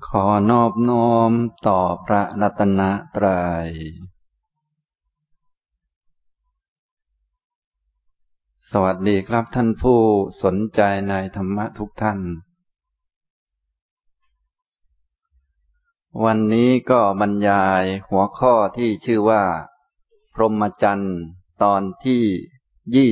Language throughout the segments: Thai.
ขอนอบน้อมต่อพระรัตนตรัยสวัสดีครับท่านผู้สนใจในธรรมะทุกท่านวันนี้ก็บรรยายหัวข้อที่ชื่อว่าพรหมจรรย์ตอนที่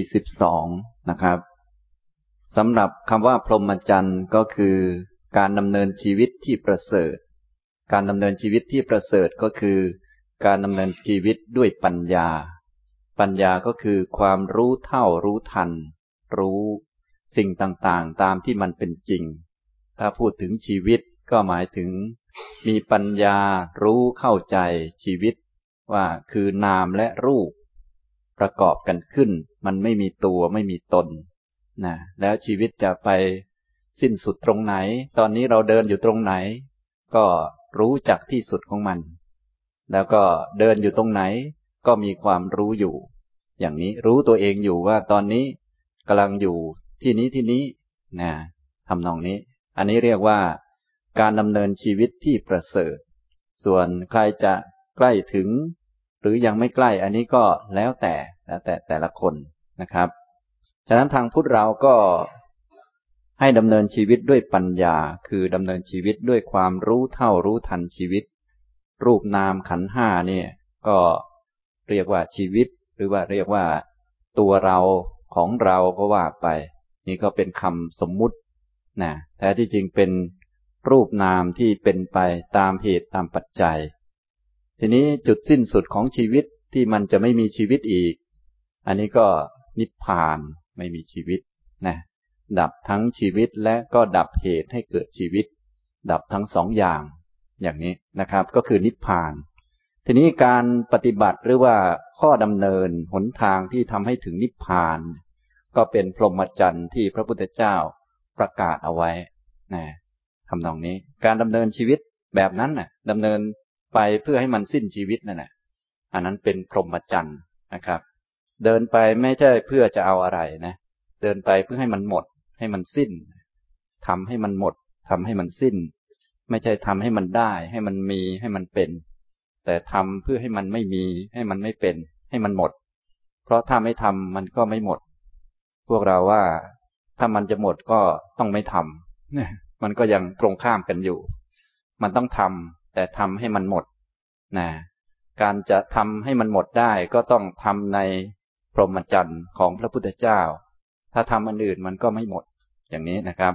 22นะครับสำหรับคำว่าพรหมจรรย์ก็คือการดำเนินชีวิตที่ประเสริฐการดำเนินชีวิตที่ประเสริฐก็คือการดำเนินชีวิตด้วยปัญญาปัญญาก็คือความรู้เท่ารู้ทันรู้สิ่งต่างๆตามที่มันเป็นจริงถ้าพูดถึงชีวิตก็หมายถึงมีปัญญารู้เข้าใจชีวิตว่าคือนามและรูปประกอบกันขึ้นมันไม่มีตัวไม่มีตนนะแล้วชีวิตจะไปสิ้นสุดตรงไหนตอนนี้เราเดินอยู่ตรงไหนก็รู้จักที่สุดของมันแล้วก็เดินอยู่ตรงไหนก็มีความรู้อยู่อย่างนี้รู้ตัวเองอยู่ว่าตอนนี้กำลังอยู่ที่นี้ที่นี้นะทำนองนี้อันนี้เรียกว่าการดำเนินชีวิตที่ประเสริฐส่วนใครจะใกล้ถึงหรือยังไม่ใกล้อันนี้ก็แล้วแต่แต่ละคนนะครับฉะนั้นทางพุทธเราก็ให้ดำเนินชีวิตด้วยปัญญาคือดำเนินชีวิตด้วยความรู้เท่ารู้ทันชีวิตรูปนามขันธ์ห้าเนี่ยก็เรียกว่าชีวิตหรือว่าเรียกว่าตัวเราของเราก็ว่าไปนี่ก็เป็นคำสมมุตินะแท้ที่จริงเป็นรูปนามที่เป็นไปตามเหตุตามปัจจัยทีนี้จุดสิ้นสุดของชีวิตที่มันจะไม่มีชีวิตอีกอันนี้ก็นิพพานไม่มีชีวิตนะดับทั้งชีวิตและก็ดับเหตุให้เกิดชีวิตดับทั้งสองอย่างอย่างนี้นะครับก็คือนิพพานทีนี้การปฏิบัติหรือว่าข้อดำเนินหนทางที่ทำให้ถึงนิพพานก็เป็นพรหมจรรย์ที่พระพุทธเจ้าประกาศเอาไว้นะทำนองนี้การดำเนินชีวิตแบบนั้นน่ะดำเนินไปเพื่อให้มันสิ้นชีวิตนั่นแหละอันนั้นเป็นพรหมจรรย์นะครับเดินไปไม่ใช่เพื่อจะเอาอะไรนะเดินไปเพื่อให้มันหมดให้มันสิ้นทำให้มันหมดทำให้มันสิ้นไม่ใช่ทำให้มันได้ให้มันมีให้มันเป็นแต่ทำเพื่อให้มันไม่มีให้มันไม่เป็นให้มันหมดเพราะถ้าไม่ทำมันก็ไม่หมดพวกเราว่าถ้ามันจะหมดก็ต้องไม่ทำมันก็ยังตรงข้ามกันอยู่มันต้องทำแต่ทำให้มันหมดนะการจะทำให้มันหมดได้ก็ต้องทำในพรหมจรรย์ของพระพุทธเจ้าถ้าทำอันอื่นมันก็ไม่หมดอย่างนี้นะครับ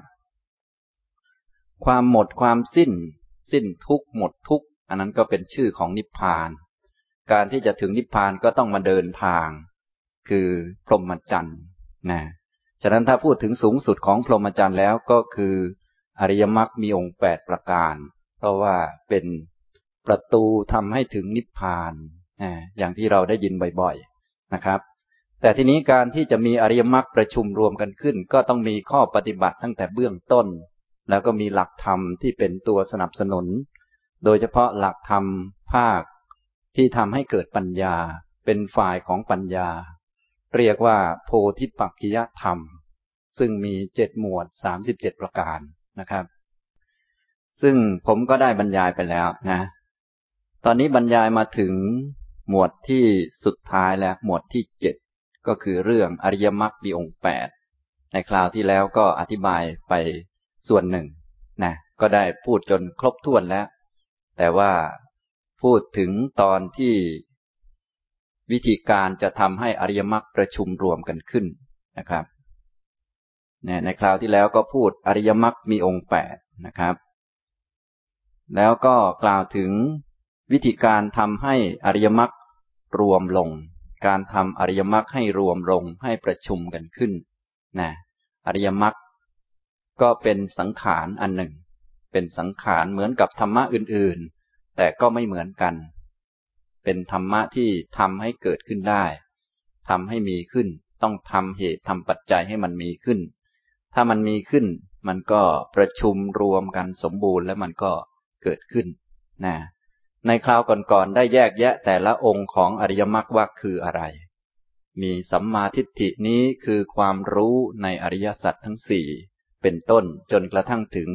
ความหมดความสิ้นทุกข์หมดทุกข์อันนั้นก็เป็นชื่อของนิพพานการที่จะถึงนิพพานก็ต้องมาเดินทางคือพรหมจรรย์นะฉะนั้นถ้าพูดถึงสูงสุดของพรหมจรรย์แล้วก็คืออริยมรรคมีองค์8ประการเพราะว่าเป็นประตูทำให้ถึงนิพพานอย่างที่เราได้ยินบ่อยๆนะครับแต่ทีนี้การที่จะมีอริยมรรคประชุมรวมกันขึ้นก็ต้องมีข้อปฏิบัติตั้งแต่เบื้องต้นแล้วก็มีหลักธรรมที่เป็นตัวสนับสนุนโดยเฉพาะหลักธรรมภาคที่ทำให้เกิดปัญญาเป็นฝ่ายของปัญญาเรียกว่าโพธิปักขิยธรรมซึ่งมี7หมวด37ประการนะครับซึ่งผมก็ได้บรรยายไปแล้วนะตอนนี้บรรยายมาถึงหมวดที่สุดท้ายแล้วหมวดที่7ก็คือเรื่องอริยมรรคมีองค์8ในคราวที่แล้วก็อธิบายไปส่วนหนึ่งนะก็ได้พูดจนครบถ้วนแล้วแต่ว่าพูดถึงตอนที่วิธีการจะทำให้อริยมรรคประชุมรวมกันขึ้นนะครับในคราวที่แล้วก็พูดอริยมรรคมีองค์8นะครับแล้วก็กล่าวถึงวิธีการทำให้อริยมรรครวมลงการทำอริยมรรคให้รวมลงให้ประชุมกันขึ้นนะอริยมรรคก็เป็นสังขารอันหนึ่งเป็นสังขารเหมือนกับธรรมะอื่นๆแต่ก็ไม่เหมือนกันเป็นธรรมะที่ทำให้เกิดขึ้นได้ทำให้มีขึ้นต้องทำเหตุทำปัจจัยให้มันมีขึ้นถ้ามันมีขึ้นมันก็ประชุมรวมกันสมบูรณ์แล้วมันก็เกิดขึ้นนะในคราวก่อนๆได้แยกแยะแต่ละองค์ของอริยมรรคว่าคืออะไรมีสัมมาทิฏฐินี้คือความรู้ในอริยสัจทั้ง4เป็นต้นจนกระทั่งถึง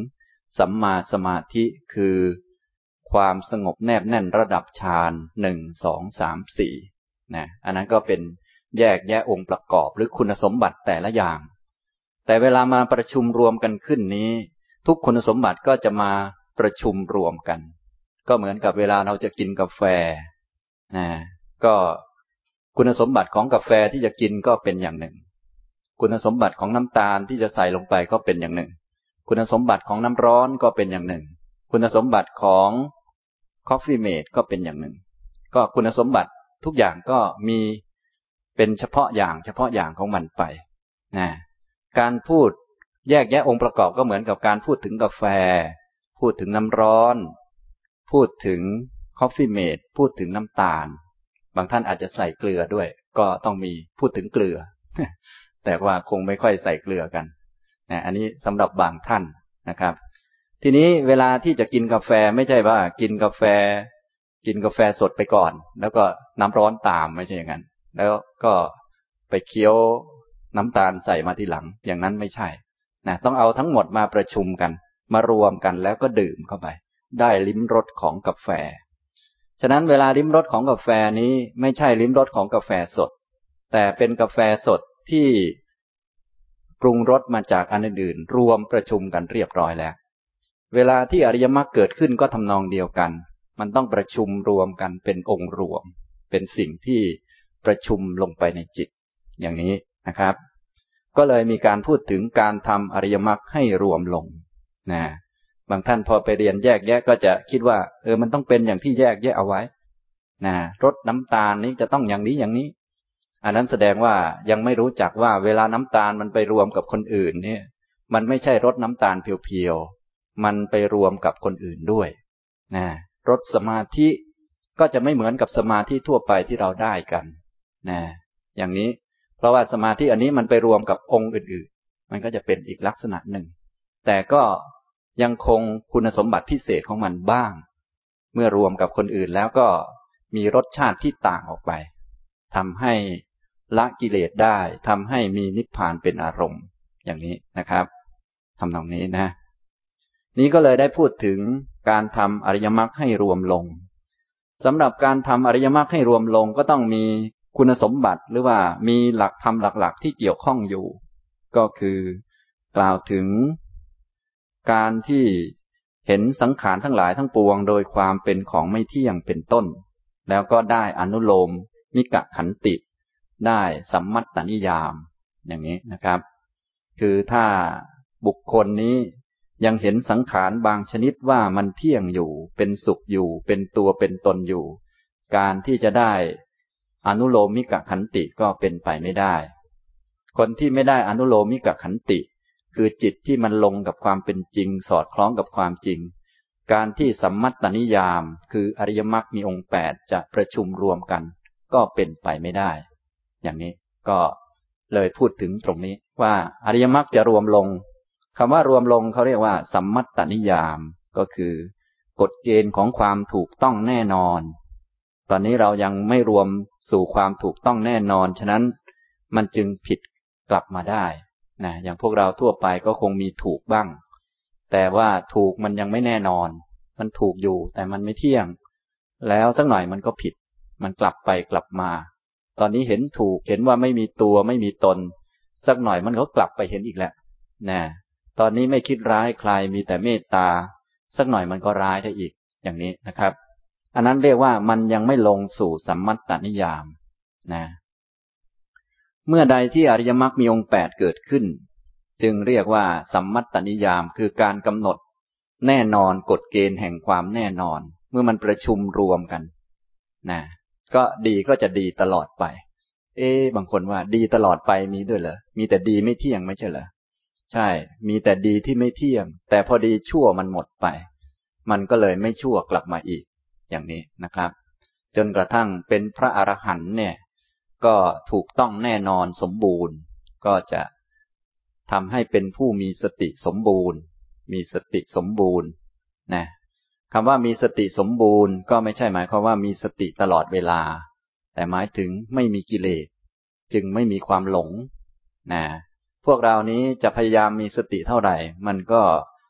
สัมมาสมาธิคือความสงบแนบแน่นระดับฌาน1 2 3 4นะอันนั้นก็เป็นแยกแยะองค์ประกอบหรือคุณสมบัติแต่ละอย่างแต่เวลามาประชุมรวมกันขึ้นนี้ทุกคุณสมบัติก็จะมาประชุมรวมกันก็เหมือนกับเวลาเราจะกินกาแฟนะก็คุณสมบัติของกาแฟที่จะกินก็เป็นอย่างหนึ่งคุณสมบัติของน้ำตาลที่จะใส่ลงไปก็เป็นอย่างหนึ่งคุณสมบัติของน้ำร้อนก็เป็นอย่างหนึ่งคุณสมบัติของ Coffee Mate ก็เป็นอย่างหนึ่งก็คุณสมบัติทุกอย่างก็มีเป็นเฉพาะอย่างของมันไปนะการพูดแยกแยะองค์ประกอบก็เหมือนกับการพูดถึงกาแฟพูดถึงน้ำร้อนพูดถึง Coffee Mate พูดถึงน้ำตาลบางท่านอาจจะใส่เกลือด้วยก็ต้องมีพูดถึงเกลือ แต่ว่าคงไม่ค่อยใส่เกลือกันนะอันนี้สำหรับบางท่านนะครับทีนี้เวลาที่จะกินกาแฟไม่ใช่ว่ากินกาแฟสดไปก่อนแล้วก็น้ำร้อนตามไม่ใช่อย่างนั้นแล้วก็ไปเคี้ยวน้ำตาลใส่มาทีหลังอย่างนั้นไม่ใช่นะต้องเอาทั้งหมดมาประชุมกันมารวมกันแล้วก็ดื่มเข้าไปได้ลิ้มรสของกาแฟฉะนั้นเวลาลิ้มรสของกาแฟนี้ไม่ใช่ลิ้มรสของกาแฟสดแต่เป็นกาแฟสดที่ปรุงรสมาจากอันอื่นรวมประชุมกันเรียบร้อยแล้วเวลาที่อริยมรรคเกิดขึ้นก็ทำนองเดียวกันมันต้องประชุมรวมกันเป็นองค์รวมเป็นสิ่งที่ประชุมลงไปในจิตอย่างนี้นะครับก็เลยมีการพูดถึงการทำอริยมรรคให้รวมลงนะบางท่านพอไปเรียนแยกแยะก็จะคิดว่ามันต้องเป็นอย่างที่แยกแยะเอาไว้นะรสน้ำตาลนี้จะต้องอย่างนี้อย่างนี้อันนั้นแสดงว่ายังไม่รู้จักว่าเวลาน้ำตาลมันไปรวมกับคนอื่นเนี่ยมันไม่ใช่รสน้ำตาลเพียวๆมันไปรวมกับคนอื่นด้วยนะรสสมาธิก็จะไม่เหมือนกับสมาธิทั่วไปที่เราได้กันนะอย่างนี้เพราะว่าสมาธิอันนี้มันไปรวมกับองค์อื่นๆมันก็จะเป็นอีกลักษณะหนึ่งแต่ก็ยังคงคุณสมบัติพิเศษของมันบ้างเมื่อรวมกับคนอื่นแล้วก็มีรสชาติที่ต่างออกไปทำให้ละกิเลสได้ทำให้มีนิพพานเป็นอารมณ์อย่างนี้นะครับทำตรงนี้นะนี้ก็เลยได้พูดถึงการทำอริยมรรคให้รวมลงสำหรับการทำอริยมรรคให้รวมลงก็ต้องมีคุณสมบัติหรือว่ามีหลักธรรมหลักๆที่เกี่ยวข้องอยู่ก็คือกล่าวถึงการที่เห็นสังขารทั้งหลายทั้งปวงโดยความเป็นของไม่เที่ยงเป็นต้นแล้วก็ได้อนุโลมมิกขันติได้สัมมัตตนิยามอย่างนี้นะครับคือถ้าบุคคลนี้ยังเห็นสังขารบางชนิดว่ามันเที่ยงอยู่เป็นสุขอยู่เป็นตัวเป็นตนอยู่การที่จะได้อนุโลมมิกขันติก็เป็นไปไม่ได้คนที่ไม่ได้อนุโลมมิกขันติคือจิตที่มันลงกับความเป็นจริงสอดคล้องกับความจริงการที่สัมมัตตนิยามคืออริยมรรคมีองค์8จะประชุมรวมกันก็เป็นไปไม่ได้อย่างนี้ก็เลยพูดถึงตรงนี้ว่าอริยมรรคจะรวมลงคำว่ารวมลงเขาเรียกว่าสัมมัตตนิยามก็คือกฎเกณฑ์ของความถูกต้องแน่นอนตอนนี้เรายังไม่รวมสู่ความถูกต้องแน่นอนฉะนั้นมันจึงผิดกลับมาได้นะอย่างพวกเราทั่วไปก็คงมีถูกบ้างแต่ว่าถูกมันยังไม่แน่นอนมันถูกอยู่แต่มันไม่เที่ยงแล้วสักหน่อยมันก็ผิดมันกลับไปกลับมาตอนนี้เห็นถูกเห็นว่าไม่มีตัวไม่มีตนสักหน่อยมันก็กลับไปเห็นอีกแล้วนะตอนนี้ไม่คิดร้ายใครมีแต่เมตตาสักหน่อยมันก็ร้ายได้อีกอย่างนี้นะครับอันนั้นเรียกว่ามันยังไม่ลงสู่สัมมัตตนิยามนะเมื่อใดที่อริยมรรคมีองค์8เกิดขึ้นจึงเรียกว่าสัมมัตตนิยามคือการกำหนดแน่นอนกฎเกณฑ์แห่งความแน่นอนเมื่อมันประชุมรวมกันนะก็ดีก็จะดีตลอดไปบางคนว่าดีตลอดไปมีด้วยเหรอมีแต่ดีไม่เที่ยงไม่ใช่เหรอใช่มีแต่ดีที่ไม่เที่ยงแต่พอดีชั่วมันหมดไปมันก็เลยไม่ชั่วกลับมาอีกอย่างนี้นะครับจนกระทั่งเป็นพระอรหันต์เนี่ยก็ถูกต้องแน่นอนสมบูรณ์ก็จะทำให้เป็นผู้มีสติสมบูรณ์มีสติสมบูรณ์นะคำว่ามีสติสมบูรณ์ก็ไม่ใช่หมายความว่ามีสติตลอดเวลาแต่หมายถึงไม่มีกิเลสจึงไม่มีความหลงนะพวกเรานี้จะพยายามมีสติเท่าไหร่มันก็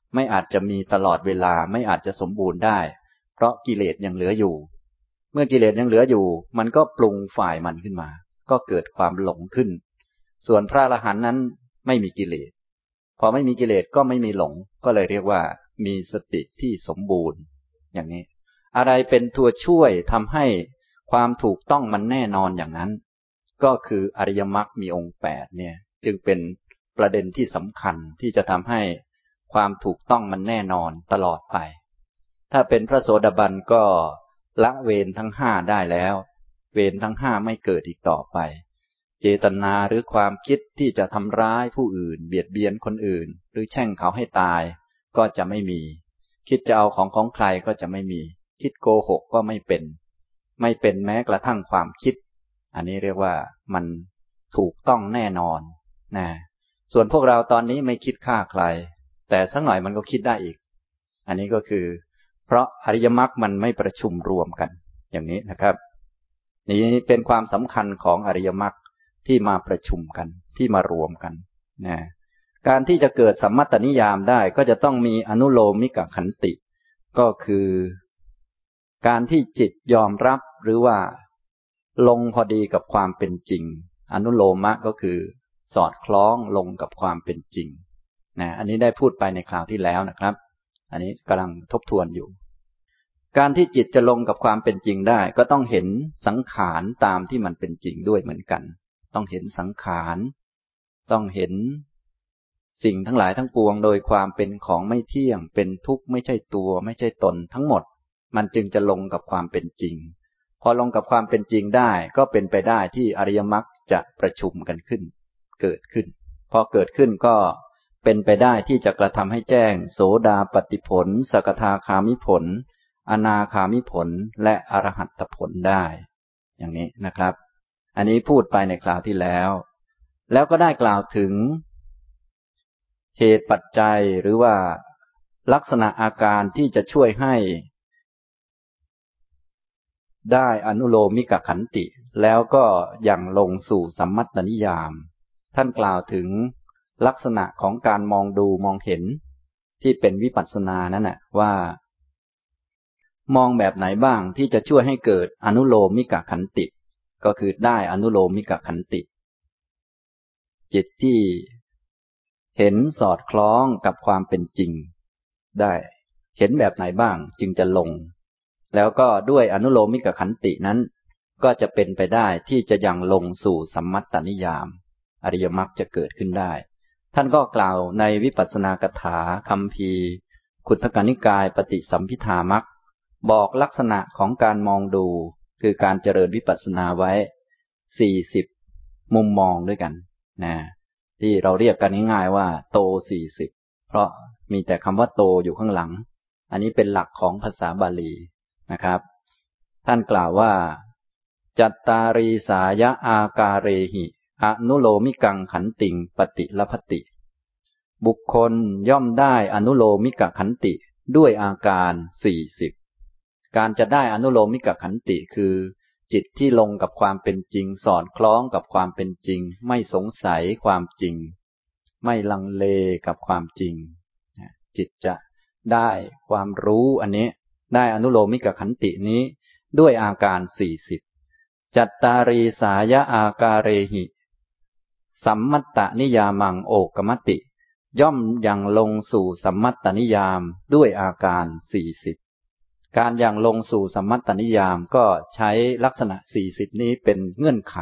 ไม่อาจจะมีตลอดเวลาไม่อาจจะสมบูรณ์ได้เพราะกิเลสยังเหลืออยู่เมื่อกิเลสยังเหลืออยู่มันก็ปรุงฝ่ายมันขึ้นมาก็เกิดความหลงขึ้นส่วนพระอรหันต์นั้นไม่มีกิเลสพอไม่มีกิเลสก็ไม่มีหลงก็เลยเรียกว่ามีสติที่สมบูรณ์อย่างนี้อะไรเป็นตัวช่วยทำให้ความถูกต้องมันแน่นอนอย่างนั้นก็คืออริยมรรคมีองค์8เนี่ยจึงเป็นประเด็นที่สำคัญที่จะทำให้ความถูกต้องมันแน่นอนตลอดไปถ้าเป็นพระโสดาบันก็ละเวรทั้ง5ได้แล้วเวรทั้ง5ไม่เกิดอีกต่อไปเจตนาหรือความคิดที่จะทำร้ายผู้อื่นเบียดเบียนคนอื่นหรือแช่งเขาให้ตายก็จะไม่มีคิดจะเอาของใครก็จะไม่มีคิดโกหกก็ไม่เป็นแม้กระทั่งความคิดอันนี้เรียกว่ามันถูกต้องแน่นอนนะส่วนพวกเราตอนนี้ไม่คิดฆ่าใครแต่สักหน่อยมันก็คิดได้อีกอันนี้ก็คือเพราะอริยมรรคมันไม่ประชุมรวมกันอย่างนี้นะครับนี้เป็นความสำคัญของอริยมรรคที่มาประชุมกันที่มารวมกันนะการที่จะเกิดสัมมัตตนิยามได้ก็จะต้องมีอนุโลมิกขันติก็คือการที่จิตยอมรับหรือว่าลงพอดีกับความเป็นจริงอนุโลมะก็คือสอดคล้องลงกับความเป็นจริงนะอันนี้ได้พูดไปในคราวที่แล้วนะครับอันนี้กำลังทบทวนอยู่การที่จิตจะลงกับความเป็นจริงได้ก็ต้องเห็นสังขารตามที่มันเป็นจริงด้วยเหมือนกันต้องเห็นสังขารต้องเห็นสิ่งทั้งหลายทั้งปวงโดยความเป็นของไม่เที่ยงเป็นทุกข์ไม่ใช่ตัวไม่ใช่ตนทั้งหมดมันจึงจะลงกับความเป็นจริงพอลงกับความเป็นจริงได้ก็เป็นไปได้ที่อริยมรรคจะประชุมกันขึ้นเกิดขึ้นพอเกิดขึ้นก็เป็นไปได้ที่จะกระทำให้แจ้งโสดาปัตติผลสกทาคามิผลอนาคามิผลและอรหัตตผลได้อย่างนี้นะครับอันนี้พูดไปในคราวที่แล้วก็ได้กล่าวถึงเหตุปัจจัยหรือว่าลักษณะอาการที่จะช่วยให้ได้อนุโลมิกขันติแล้วก็ยังลงสู่สัมมัตตนิยามท่านกล่าวถึงลักษณะของการมองดูมองเห็นที่เป็นวิปัสสนานั่นแหละว่ามองแบบไหนบ้างที่จะช่วยให้เกิดอนุโลมิกขันติก็คือได้อนุโลมิกขันติจิตที่เห็นสอดคล้องกับความเป็นจริงได้เห็นแบบไหนบ้างจึงจะลงแล้วก็ด้วยอนุโลมิกขันตินั้นก็จะเป็นไปได้ที่จะยังลงสู่สัมมัตตนิยามอริยมรรคจะเกิดขึ้นได้ท่านก็กล่าวในวิปัสสนากถาคัมภีร์ขุททกนิกายปฏิสัมภิธามรรคบอกลักษณะของการมองดูคือการเจริญวิปัสสนาไว้40มุมมองด้วยกันนะที่เราเรียกกันง่ายๆว่าโต40เพราะมีแต่คำว่าโตอยู่ข้างหลังอันนี้เป็นหลักของภาษาบาลีนะครับท่านกล่าวว่าจัตตารีสายะอาการเรหิอนุโลมิกังขันติงปฏิลภติบุคคลย่อมได้อนุโลมิกขันติด้วยอาการ40การจะได้อนุโลมิกขันติคือจิตที่ลงกับความเป็นจริงสอดคล้องกับความเป็นจริงไม่สงสัยความจริงไม่ลังเลกับความจริงจิตจะได้ความรู้อันนี้ได้อนุโลมิกขันตินี้ด้วยอาการ40จัตตารีสายะอาการเรหิสัมมัตตนิยามังโอกมัตติย่อมยังลงสู่สัมมัตตนิยามด้วยอาการ40การยังลงสู่สัมมัตตนิยามก็ใช้ลักษณะ40นี้เป็นเงื่อนไข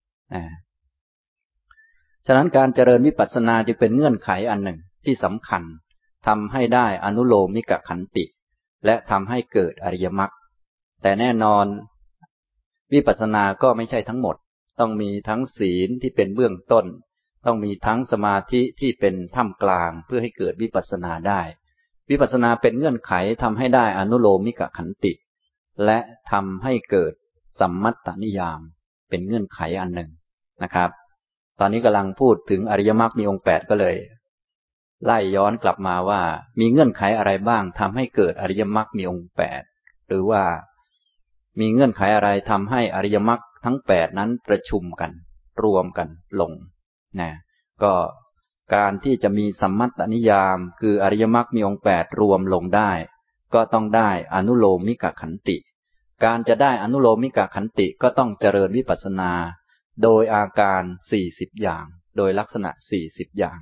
ฉะนั้นการเจริญวิปัสสนาจึงเป็นเงื่อนไขอันหนึ่งที่สำคัญทำให้ได้อนุโลมิกขันติและทำให้เกิดอริยมรรคแต่แน่นอนวิปัสสนาก็ไม่ใช่ทั้งหมดต้องมีทั้งศีลที่เป็นเบื้องต้นต้องมีทั้งสมาธิที่เป็นท่ามกลางเพื่อให้เกิดวิปัสสนาได้วิปัสสนาเป็นเงื่อนไขทำให้ได้อนุโลมิกขันติและทำให้เกิดสัมมัตตนิยามเป็นเงื่อนไขอันหนึ่งนะครับตอนนี้กำลังพูดถึงอริยมรรคมีองค์8ก็เลยไล่ย้อนกลับมาว่ามีเงื่อนไขอะไรบ้างทำให้เกิดอริยมรรคมีองค์8หรือว่ามีเงื่อนไขอะไรทำให้อริยมรรคทั้ง8นั้นประชุมกันรวมกันลงนะก็การที่จะมีสัมมัตตนิยามคืออริยมรรคมีองค์แปดรวมลงได้ก็ต้องได้อนุโลมิกขันติการจะได้อนุโลมิกขันติก็ต้องเจริญวิปัสสนาโดยอาการ40อย่างโดยลักษณะ40อย่าง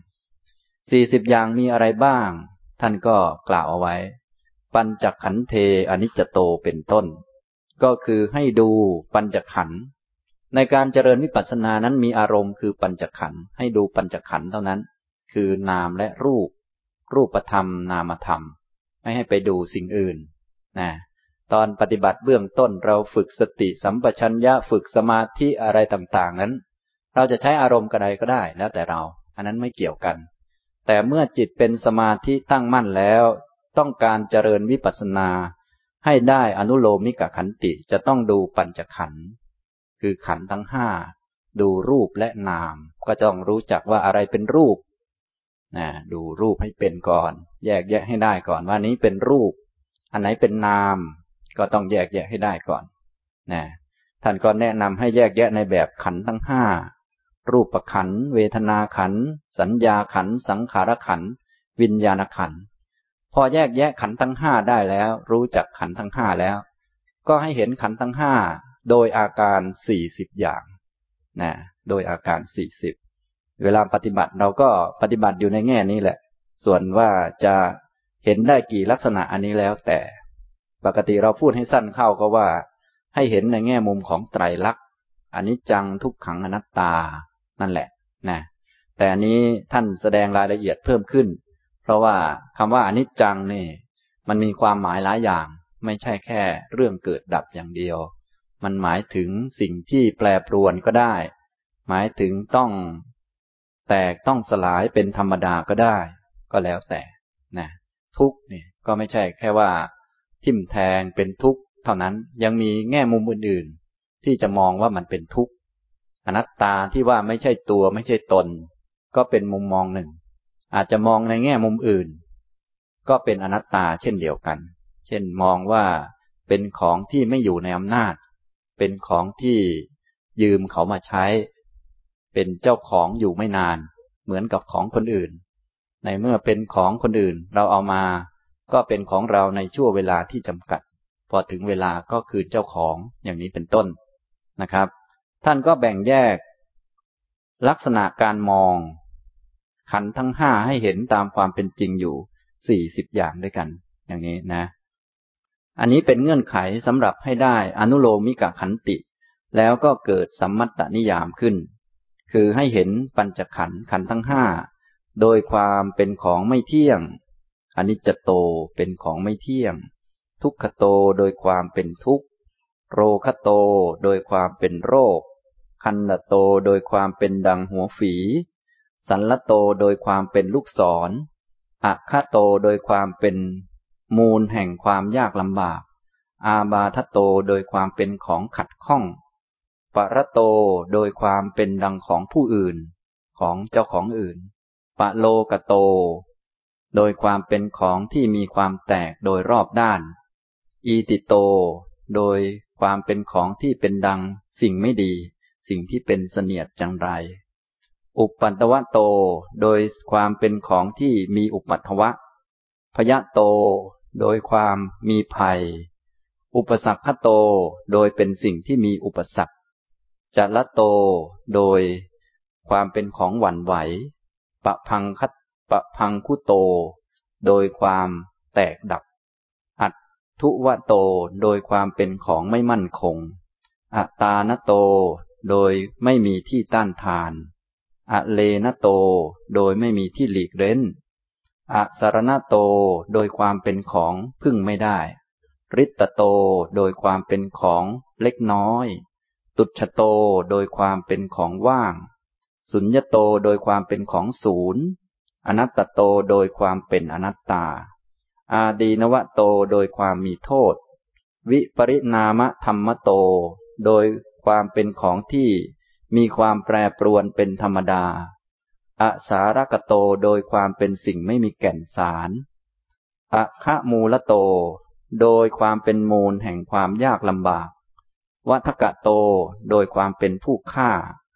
40อย่างมีอะไรบ้างท่านก็กล่าวเอาไว้ปัญจขันธ์เทอนิจจโตเป็นต้นก็คือให้ดูปัญจขันธ์ในการเจริญวิปัสสนานั้นมีอารมณ์คือปัญจขันธ์ให้ดูปัญจขันธ์เท่านั้นคือนามและรูปรูปธรรมนามธรรมไม่ให้ไปดูสิ่งอื่นนะตอนปฏิบัติเบื้องต้นเราฝึกสติสัมปชัญญะฝึกสมาธิอะไรต่างๆนั้นเราจะใช้อารมณ์กระใดก็ได้แล้วแต่เราอันนั้นไม่เกี่ยวกันแต่เมื่อจิตเป็นสมาธิตั้งมั่นแล้วต้องการเจริญวิปัสสนาให้ได้อนุโลมิกขันติจะต้องดูปัญจขันธ์คือขันธ์ทั้งห้าดูรูปและนามก็ต้องรู้จักว่าอะไรเป็นรูปดูรูปให้เป็นก่อนแยกแยะให้ได้ก่อนว่านี้เป็นรูปอันไหนเป็นนามก็ต้องแยกแยะให้ได้ก่อนท่านก็แนะนำให้แยกแยะในแบบขันธ์ทั้งห้ารูปขันธ์เวทนาขันธ์สัญญาขันธ์สังขารขันธ์วิญญาณขันธ์พอแยกแยะขันธ์ทั้งห้าได้แล้วรู้จักขันธ์ทั้งห้าแล้วก็ให้เห็นขันธ์ทั้งห้าโดยอาการ40อย่างโดยอาการ40เวลาปฏิบัติเราก็ปฏิบัติอยู่ในแง่นี้แหละส่วนว่าจะเห็นได้กี่ลักษณะอันนี้แล้วแต่ปกติเราพูดให้สั้นเข้าก็ว่าให้เห็นในแง่มุมของไตรลักษณ์อนิจจังทุกขังอนัตตานั่นแหละแต่อันนี้ท่านแสดงรายละเอียดเพิ่มขึ้นเพราะว่าคำว่าอนิจจังนี่มันมีความหมายหลายอย่างไม่ใช่แค่เรื่องเกิดดับอย่างเดียวมันหมายถึงสิ่งที่แปรปรวนก็ได้หมายถึงต้องแตกต้องสลายเป็นธรรมดาก็ได้ก็แล้วแต่ทุกข์นี่ก็ไม่ใช่แค่ว่าทิ่มแทงเป็นทุกข์เท่านั้นยังมีแง่มุมอื่นๆที่จะมองว่ามันเป็นทุกข์อนัตตาที่ว่าไม่ใช่ตัวไม่ใช่ตนก็เป็นมุมมองหนึ่งอาจจะมองในแง่มุมอื่นก็เป็นอนัตตาเช่นเดียวกันเช่นมองว่าเป็นของที่ไม่อยู่ในอำนาจเป็นของที่ยืมเขามาใช้เป็นเจ้าของอยู่ไม่นานเหมือนกับของคนอื่นในเมื่อเป็นของคนอื่นเราเอามาก็เป็นของเราในชั่วเวลาที่จำกัดพอถึงเวลาก็คืนเจ้าของอย่างนี้เป็นต้นนะครับท่านก็แบ่งแยกลักษณะการมองขันธ์ทั้งห้าให้เห็นตามความเป็นจริงอยู่40อย่างด้วยกันอย่างนี้อันนี้เป็นเงื่อนไขสำหรับให้ได้อนุโลมิกขันติแล้วก็เกิดสัมมัตตนิยามขึ้นคือให้เห็นปัญจขันธ์ขันธ์ทั้งห้าโดยความเป็นของไม่เที่ยงอนิจจโตเป็นของไม่เที่ยงทุกขโตโดยความเป็นทุกข์โรคโตโดยความเป็นโรคคันธโตโดยความเป็นดังหัวฝีสัลลโตโดยความเป็นลูกศรอะคโตโดยความเป็นมูลแห่งความยากลำบากอาบาทโตโดยความเป็นของขัดข้องปรโตโดยความเป็นดังของผู้อื่นของเจ้าของอื่นปะโลกโตโดยความเป็นของที่มีความแตกโดยรอบด้านอีติโตโดยความเป็นของที่เป็นดังสิ่งไม่ดีสิ่งที่เป็นเสนียดจังไรอุปปัตตวโตโดยความเป็นของที่มีอุปัตถวะพยโตโดยความมีภัยอุปสรรคโตโดยเป็นสิ่งที่มีอุปสรรคจัลโตโดยความเป็นของหวั่นไหวปะพังคุโตโดยความแตกดับอัตทุวโตโดยความเป็นของไม่มั่นคงอัตตานโตโดยไม่มีที่ต้านทานอะเลนโตโดยไม่มีที่หลีกเร้นอสารณโตโดยความเป็นของพึ่งไม่ได้ริตตโตโดยความเป็นของเล็กน้อยตุจฉโตโดยความเป็นของว่างสุญญโตโดยความเป็นของศูนย์อนัตตโตโดยความเป็นอนัตตาอาดีนวโตโดยความมีโทษวิปริณามธรรมโตโดยความเป็นของที่มีความแปรปรวนเป็นธรรมดาอสารกโตโดยความเป็นสิ่งไม่มีแก่นสารอะคะมูลโตโดยความเป็นมูลแห่งความยากลำบากวัฏกะโตโดยความเป็นผู้ฆ่า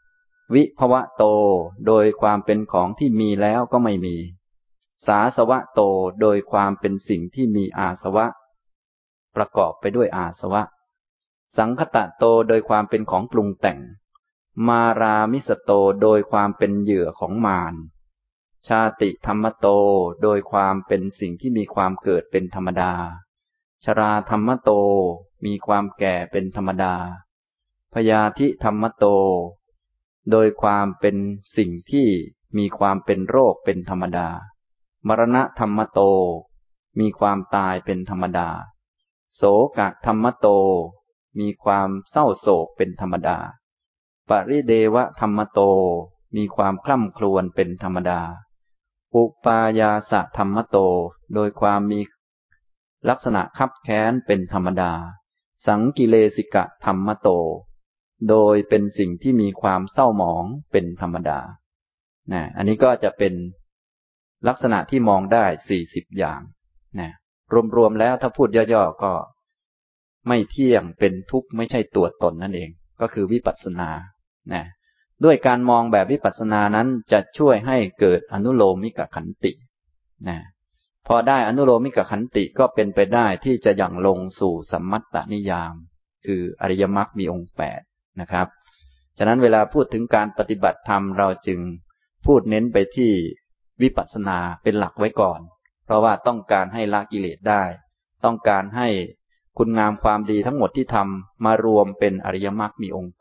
วิภวะโตโดยความเป็นของที่มีแล้วก็ไม่มีสาสวะโตโดยความเป็นสิ่งที่มีอาสวะประกอบไปด้วยอาสวะสังคตะโตโดยความเป็นของปรุงแต่งมารามิสโตโดยความเป็นเหยื่อของมารชาติธรรมโตโดยความเป็นสิ่งที่มีความเกิดเป็นธรรมดาชราธรรมโตมีความแก่เป็นธรรมดาพยาธิธรรมโตโดยความเป็นสิ่งที่มีความเป็นโรคเป็นธรรมดามรณะธรรมโตมีความตายเป็นธรรมดาโศกธรรมโตมีความเศร้าโศกเป็นธรรมดาปริเดวะธรรมโตมีความคล่ำครวญเป็นธรรมดาอุปายาสะธรรมโตโดยความมีลักษณะคับแค้นเป็นธรรมดาสังกิเลสิกะธรรมโตโดยเป็นสิ่งที่มีความเศร้าหมองเป็นธรรมดาอันนี้ก็จะเป็นลักษณะที่มองได้40อย่างรวมๆแล้วถ้าพูดย่อๆก็ไม่เที่ยงเป็นทุกข์ไม่ใช่ตัวตนนั่นเองก็คือวิปัสสนาด้วยการมองแบบวิปัสสนานั้นจะช่วยให้เกิดอนุโลมิกขันติพอได้อนุโลมิกขันติก็เป็นไปได้ที่จะยังลงสู่สัมมัตตนิยามคืออริยมรรคมีองค์8นะครับฉะนั้นเวลาพูดถึงการปฏิบัติธรรมเราจึงพูดเน้นไปที่วิปัสสนาเป็นหลักไว้ก่อนเพราะว่าต้องการให้ละกิเลสได้ต้องการให้คุณงามความดีทั้งหมดที่ทำมารวมเป็นอริยมรรคมีองค์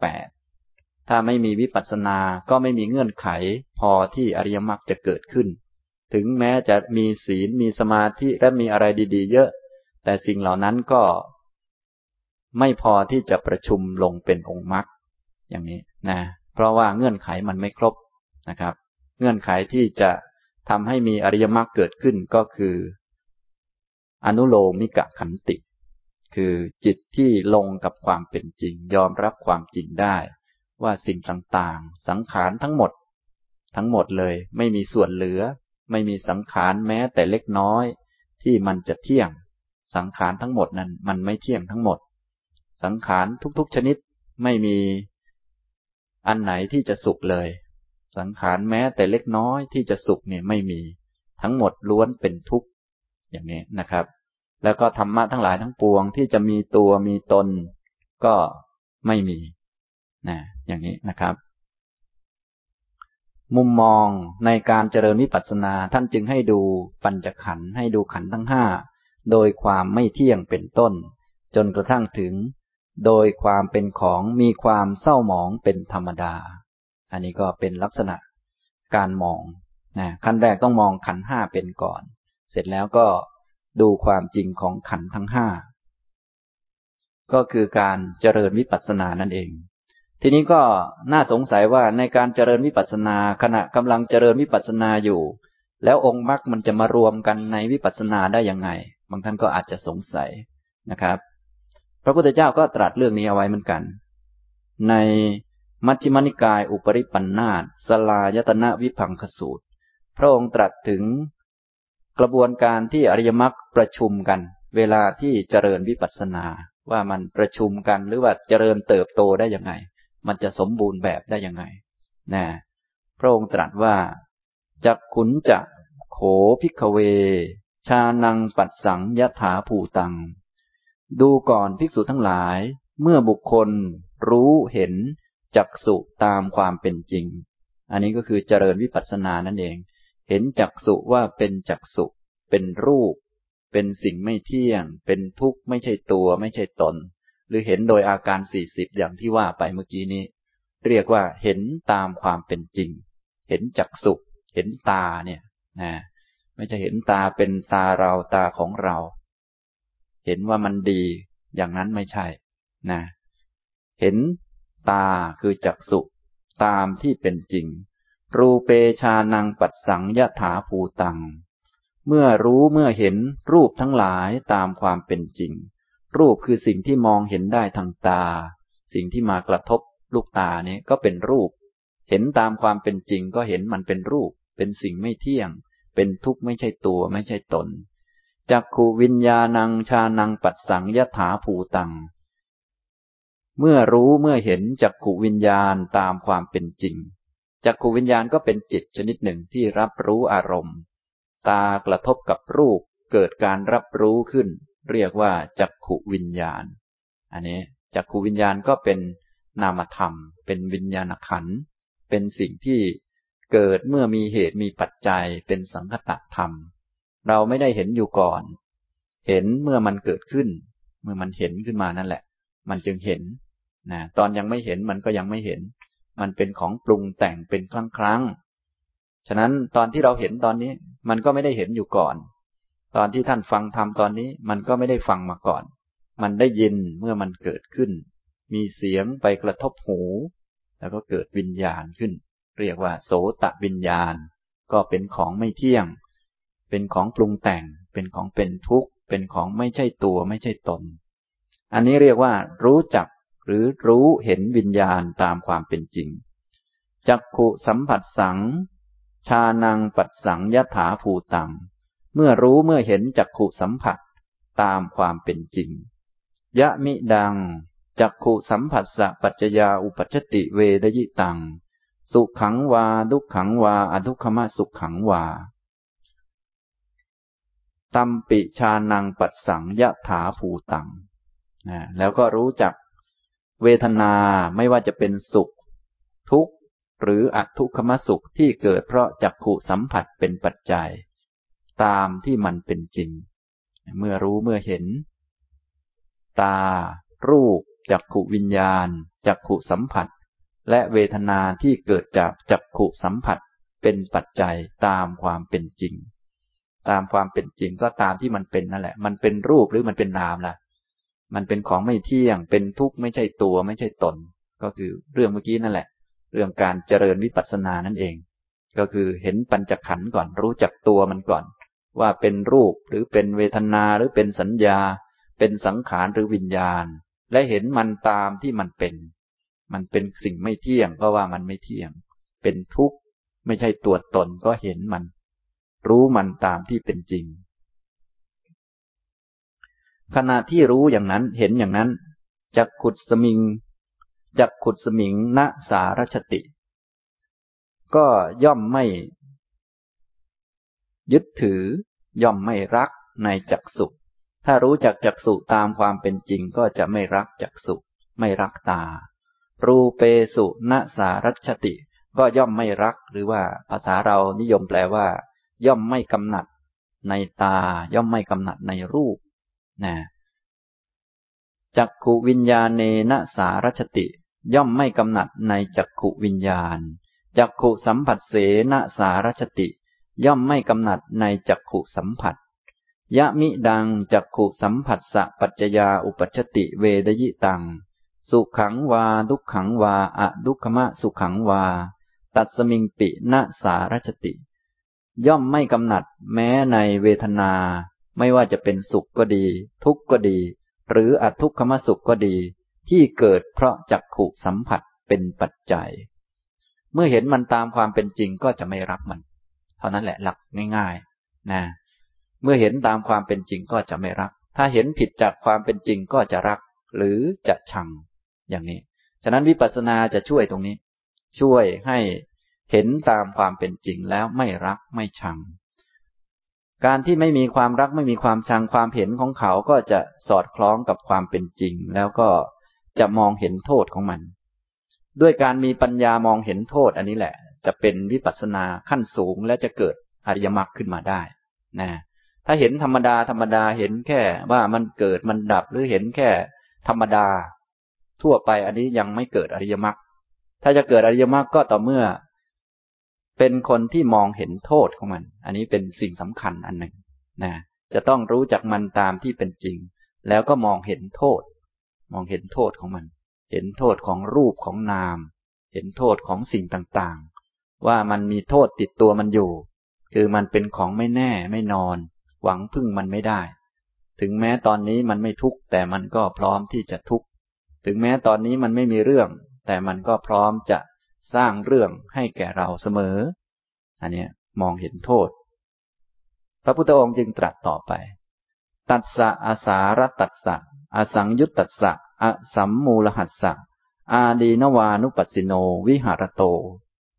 8ถ้าไม่มีวิปัสสนาก็ไม่มีเงื่อนไขพอที่อริยมรรคจะเกิดขึ้นถึงแม้จะมีศีลมีสมาธิและมีอะไรดีๆเยอะแต่สิ่งเหล่านั้นก็ไม่พอที่จะประชุมลงเป็นองค์มรรคอย่างนี้เพราะว่าเงื่อนไขมันไม่ครบนะครับเงื่อนไขที่จะทำให้มีอริยมรรคเกิดขึ้นก็คืออนุโลมิกขันติคือจิตที่ลงกับความเป็นจริงยอมรับความจริงได้ว่าสิ่งต่างๆสังขารทั้งหมดเลยไม่มีส่วนเหลือไม่มีสังขารแม้แต่เล็กน้อยที่มันจะเที่ยงสังขารทั้งหมดนั้นมันไม่เที่ยงทั้งหมดสังขารทุกๆชนิดไม่มีอันไหนที่จะสุขเลยสังขารแม้แต่เล็กน้อยที่จะสุขเนี่ยไม่มีทั้งหมดล้วนเป็นทุกข์อย่างนี้นะครับแล้วก็ธรรมะทั้งหลายทั้งปวงที่จะมีตัวมีตนก็ไม่มีอย่างนี้นะครับมุมมองในการเจริญวิปัสสนาท่านจึงให้ดูปัญจขันธ์ให้ดูขันธ์ทั้ง5โดยความไม่เที่ยงเป็นต้นจนกระทั่งถึงโดยความเป็นของมีความเศร้าหมองเป็นธรรมดาอันนี้ก็เป็นลักษณะการมองขั้นแรกต้องมองขันธ์5เป็นก่อนเสร็จแล้วก็ดูความจริงของขันธ์ทั้ง5ก็คือการเจริญวิปัสสนานั่นเองทีนี้ก็น่าสงสัยว่าในการเจริญวิปัสสนาขณะกำลังเจริญวิปัสสนาอยู่แล้วองค์มรรคมันจะมารวมกันในวิปัสสนาได้ยังไงบางท่านก็อาจจะสงสัยนะครับพระพุทธเจ้าก็ตรัสเรื่องนี้เอาไว้เหมือนกันในมัชฌิมนิกายอุปริปันธาสสลายตนะวิภังคสูตรพระองค์ตรัสถึงกระบวนการที่อริยมรรคประชุมกันเวลาที่เจริญวิปัสสนาว่ามันประชุมกันหรือว่าเจริญเติบโตได้ยังไงมันจะสมบูรณ์แบบได้ยังไงพระองค์ตรัสว่าจักขุนจะโขภิกขเวชานังปัสสังยถาภูตังดูก่อนภิกษุทั้งหลายเมื่อบุคคลรู้เห็นจักษุตามความเป็นจริงอันนี้ก็คือเจริญวิปัสสนานั่นเองเห็นจักษุว่าเป็นจักษุเป็นรูปเป็นสิ่งไม่เที่ยงเป็นทุกข์ไม่ใช่ตัวไม่ใช่ตนหรือเห็นโดยอาการ40อย่างที่ว่าไปเมื่อกี้นี้เรียกว่าเห็นตามความเป็นจริงเห็นจักษุเห็นตาเนี่ยไม่ใช่เห็นตาเป็นตาเราตาของเราเห็นว่ามันดีอย่างนั้นไม่ใช่เห็นตาคือจักษุตามที่เป็นจริงรูเปชานังปัสสังยถาภูตังเมื่อรู้เมื่อเห็นรูปทั้งหลายตามความเป็นจริงรูปคือสิ่งที่มองเห็นได้ทางตาสิ่งที่มากระทบลูกตานี้ก็เป็นรูปเห็นตามความเป็นจริงก็เห็นมันเป็นรูปเป็นสิ่งไม่เที่ยงเป็นทุกข์ไม่ใช่ตัวไม่ใช่ตนจักขุวิญญาณังชานังปัสสังยถาภูตังเมื่อรู้เมื่อเห็นจักขุวิญญาณตามความเป็นจริงจักขุวิญญาณก็เป็นจิตชนิดหนึ่งที่รับรู้อารมณ์ตากระทบกับรูปเกิดการรับรู้ขึ้นเรียกว่าจักขุวิญญาณอันนี้จักขุวิญญาณก็เป็นนามธรรมเป็นวิญญาณขันธ์เป็นสิ่งที่เกิดเมื่อมีเหตุมีปัจจัยเป็นสังคตธรรมเราไม่ได้เห็นอยู่ก่อนเห็นเมื่อมันเกิดขึ้นเมื่อมันเห็นขึ้นมานั่นแหละมันจึงเห็นนะตอนยังไม่เห็นมันก็ยังไม่เห็นมันเป็นของปรุงแต่งเป็นครั้งฉะนั้นตอนที่เราเห็นตอนนี้มันก็ไม่ได้เห็นอยู่ก่อนตอนที่ท่านฟังธรรมตอนนี้มันก็ไม่ได้ฟังมาก่อนมันได้ยินเมื่อมันเกิดขึ้นมีเสียงไปกระทบหูแล้วก็เกิดวิญญาณขึ้นเรียกว่าโสตวิญญาณก็เป็นของไม่เที่ยงเป็นของปรุงแต่งเป็นของเป็นทุกข์เป็นของไม่ใช่ตัวไม่ใช่ตนอันนี้เรียกว่ารู้จักหรือรู้เห็นวิญญาณตามความเป็นจริงจักขุสัมผัสสังชานังปัสสังยถาภูตังเมื่อรู้เมื่อเห็นจักขุสัมผัสตามความเป็นจริงยะมิดังจักขุสัมผัสสะปัจจยาอุปัชชติเวทยิตังสุขังวาทุกขังวาอทุกขมสุขังวาตัมปิชานังปัสสังยถาภูตังแล้วก็รู้จักเวทนาไม่ว่าจะเป็นสุขทุกข์หรืออทุกขมสุขที่เกิดเพราะจักขุสัมผัสเป็นปัจจัยตามที่มันเป็นจริงเมื่อรู้เมื่อเห็นตารูปจักขุวิญญาณจักขุสัมผัสและเวทนาที่เกิดจากจักขุสัมผัสเป็นปัจจัยตามความเป็นจริงตามความเป็นจริงก็ตามที่มันเป็นนั่นแหละมันเป็นรูปหรือมันเป็นนามล่ะมันเป็นของไม่เที่ยงเป็นทุกข์ไม่ใช่ตัวไม่ใช่ตนก็คือเรื่องเมื่อกี้นั่นแหละเรื่องการเจริญวิปัสสนานั่นเองก็คือเห็นปัญจขันธ์ก่อนรู้จักตัวมันก่อนว่าเป็นรูปหรือเป็นเวทนาหรือเป็นสัญญาเป็นสังขารหรือวิญญาณและเห็นมันตามที่มันเป็นสิ่งไม่เที่ยงก็ว่ามันไม่เที่ยงเป็นทุกข์ไม่ใช่ตัวตนก็เห็นมันรู้มันตามที่เป็นจริงขณะที่รู้อย่างนั้นเห็นอย่างนั้นจักขุสมิงณสารัชติก็ย่อมไม่ยึดถือย่อมไม่รักในจักษุถ้ารู้จักจักษุตามความเป็นจริงก็จะไม่รักจักษุไม่รักตารูเปสุณสารัชติก็ย่อมไม่รักหรือว่าภาษาเรานิยมแปลว่าย่อมไม่กำหนัดในตาย่อมไม่กำหนัดในรูปนะจักขุวิญญาณเนนะสารัชติย่อมไม่กำหนัดในจักขุวิญญาณจักขุสัมผัสเสนะสารัชติย่อมไม่กำหนัดในจักขุสัมผัสยะมิดังจักขุสัมผัสสะปัจจยาอุปัชชติเวทยิตังสุขังวาทุกขังวาอทุกขมสุขังวาตัสมิงปินะสารัชติย่อมไม่กำหนัดแม้ในเวทนาไม่ว่าจะเป็นสุขก็ดีทุกข์ก็ดีหรืออทุกขมสุขก็ดีที่เกิดเพราะจักขุสัมผัสเป็นปัจจัยเมื่อเห็นมันตามความเป็นจริงก็จะไม่รักมันเท่านั้นแหละหลักง่ายๆนะเมื่อเห็นตามความเป็นจริงก็จะไม่รักถ้าเห็นผิดจากความเป็นจริงก็จะรักหรือจะชังอย่างนี้ฉะนั้นวิปัสสนาจะช่วยตรงนี้ช่วยให้เห็นตามความเป็นจริงแล้วไม่รักไม่ชังการที่ไม่มีความรักไม่มีความชังความเห็นของเขาก็จะสอดคล้องกับความเป็นจริงแล้วก็จะมองเห็นโทษของมันด้วยการมีปัญญามองเห็นโทษอันนี้แหละจะเป็นวิปัสสนาขั้นสูงและจะเกิดอริยมรรคขึ้นมาได้นะถ้าเห็นธรรมดาเห็นแค่ว่ามันเกิดมันดับหรือเห็นแค่ธรรมดาทั่วไปอันนี้ยังไม่เกิดอริยมรรคถ้าจะเกิดอริยมรรคก็ต่อเมื่อเป็นคนที่มองเห็นโทษของมันอันนี้เป็นสิ่งสำคัญอันหนึ่งนะจะต้องรู้จักมันตามที่เป็นจริงแล้วก็มองเห็นโทษของมันเห็นโทษของรูปของนามเห็นโทษของสิ่งต่างๆว่ามันมีโทษติดตัวมันอยู่คือมันเป็นของไม่แน่ไม่นอนหวังพึ่งมันไม่ได้ถึงแม้ตอนนี้มันไม่ทุกข์แต่มันก็พร้อมที่จะทุกข์ถึงแม้ตอนนี้มันไม่มีเรื่องแต่มันก็พร้อมจะสร้างเรื่องให้แก่เราเสมออันนี้มองเห็นโทษพระพุทธองค์จึงตรัสต่อไปตัสสะอาสารตัสสะอสังยุตตัสสะอสัมมูลหัสสะอาดีนวานุปัสสิโนวิหารโต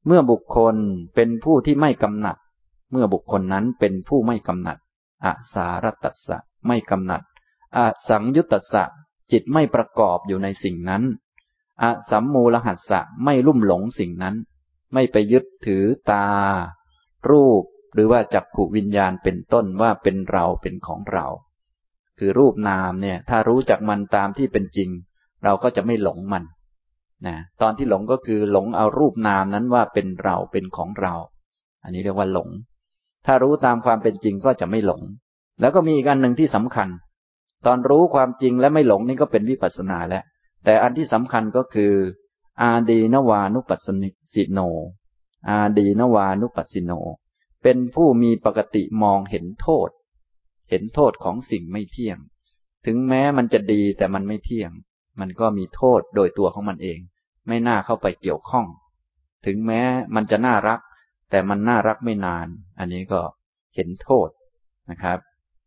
เมื่อบุคคลเป็นผู้ที่ไม่กำหนัดเมื่อบุคคลนั้นเป็นผู้ไม่กำหนัดอสารตัสสะไม่กำหนัดอสังยุตตัสสะจิตไม่ประกอบอยู่ในสิ่งนั้นอสัมมูลหัสสะไม่ลุ่มหลงสิ่งนั้นไม่ไปยึดถือตารูปหรือว่าจักขุวิญญาณเป็นต้นว่าเป็นเราเป็นของเราคือรูปนามเนี่ยถ้ารู้จักมันตามที่เป็นจริงเราก็จะไม่หลงมันนะตอนที่หลงก็คือหลงเอารูปนามนั้นว่าเป็นเราเป็นของเราอันนี้เรียกว่าหลงถ้ารู้ตามความเป็นจริงก็จะไม่หลงแล้วก็มีอีกอันหนึ่งที่สำคัญตอนรู้ความจริงและไม่หลงนี่ก็เป็นวิปัสสนาแล้วแต่อันที่สำคัญก็คืออาดีนวานุปัสสิโนอาดีนวานุปัสสิโนเป็นผู้มีปกติมองเห็นโทษของสิ่งไม่เที่ยงถึงแม้มันจะดีแต่มันไม่เที่ยงมันก็มีโทษโดยตัวของมันเองไม่น่าเข้าไปเกี่ยวข้องถึงแม้มันจะน่ารักแต่มันน่ารักไม่นานอันนี้ก็เห็นโทษนะครับ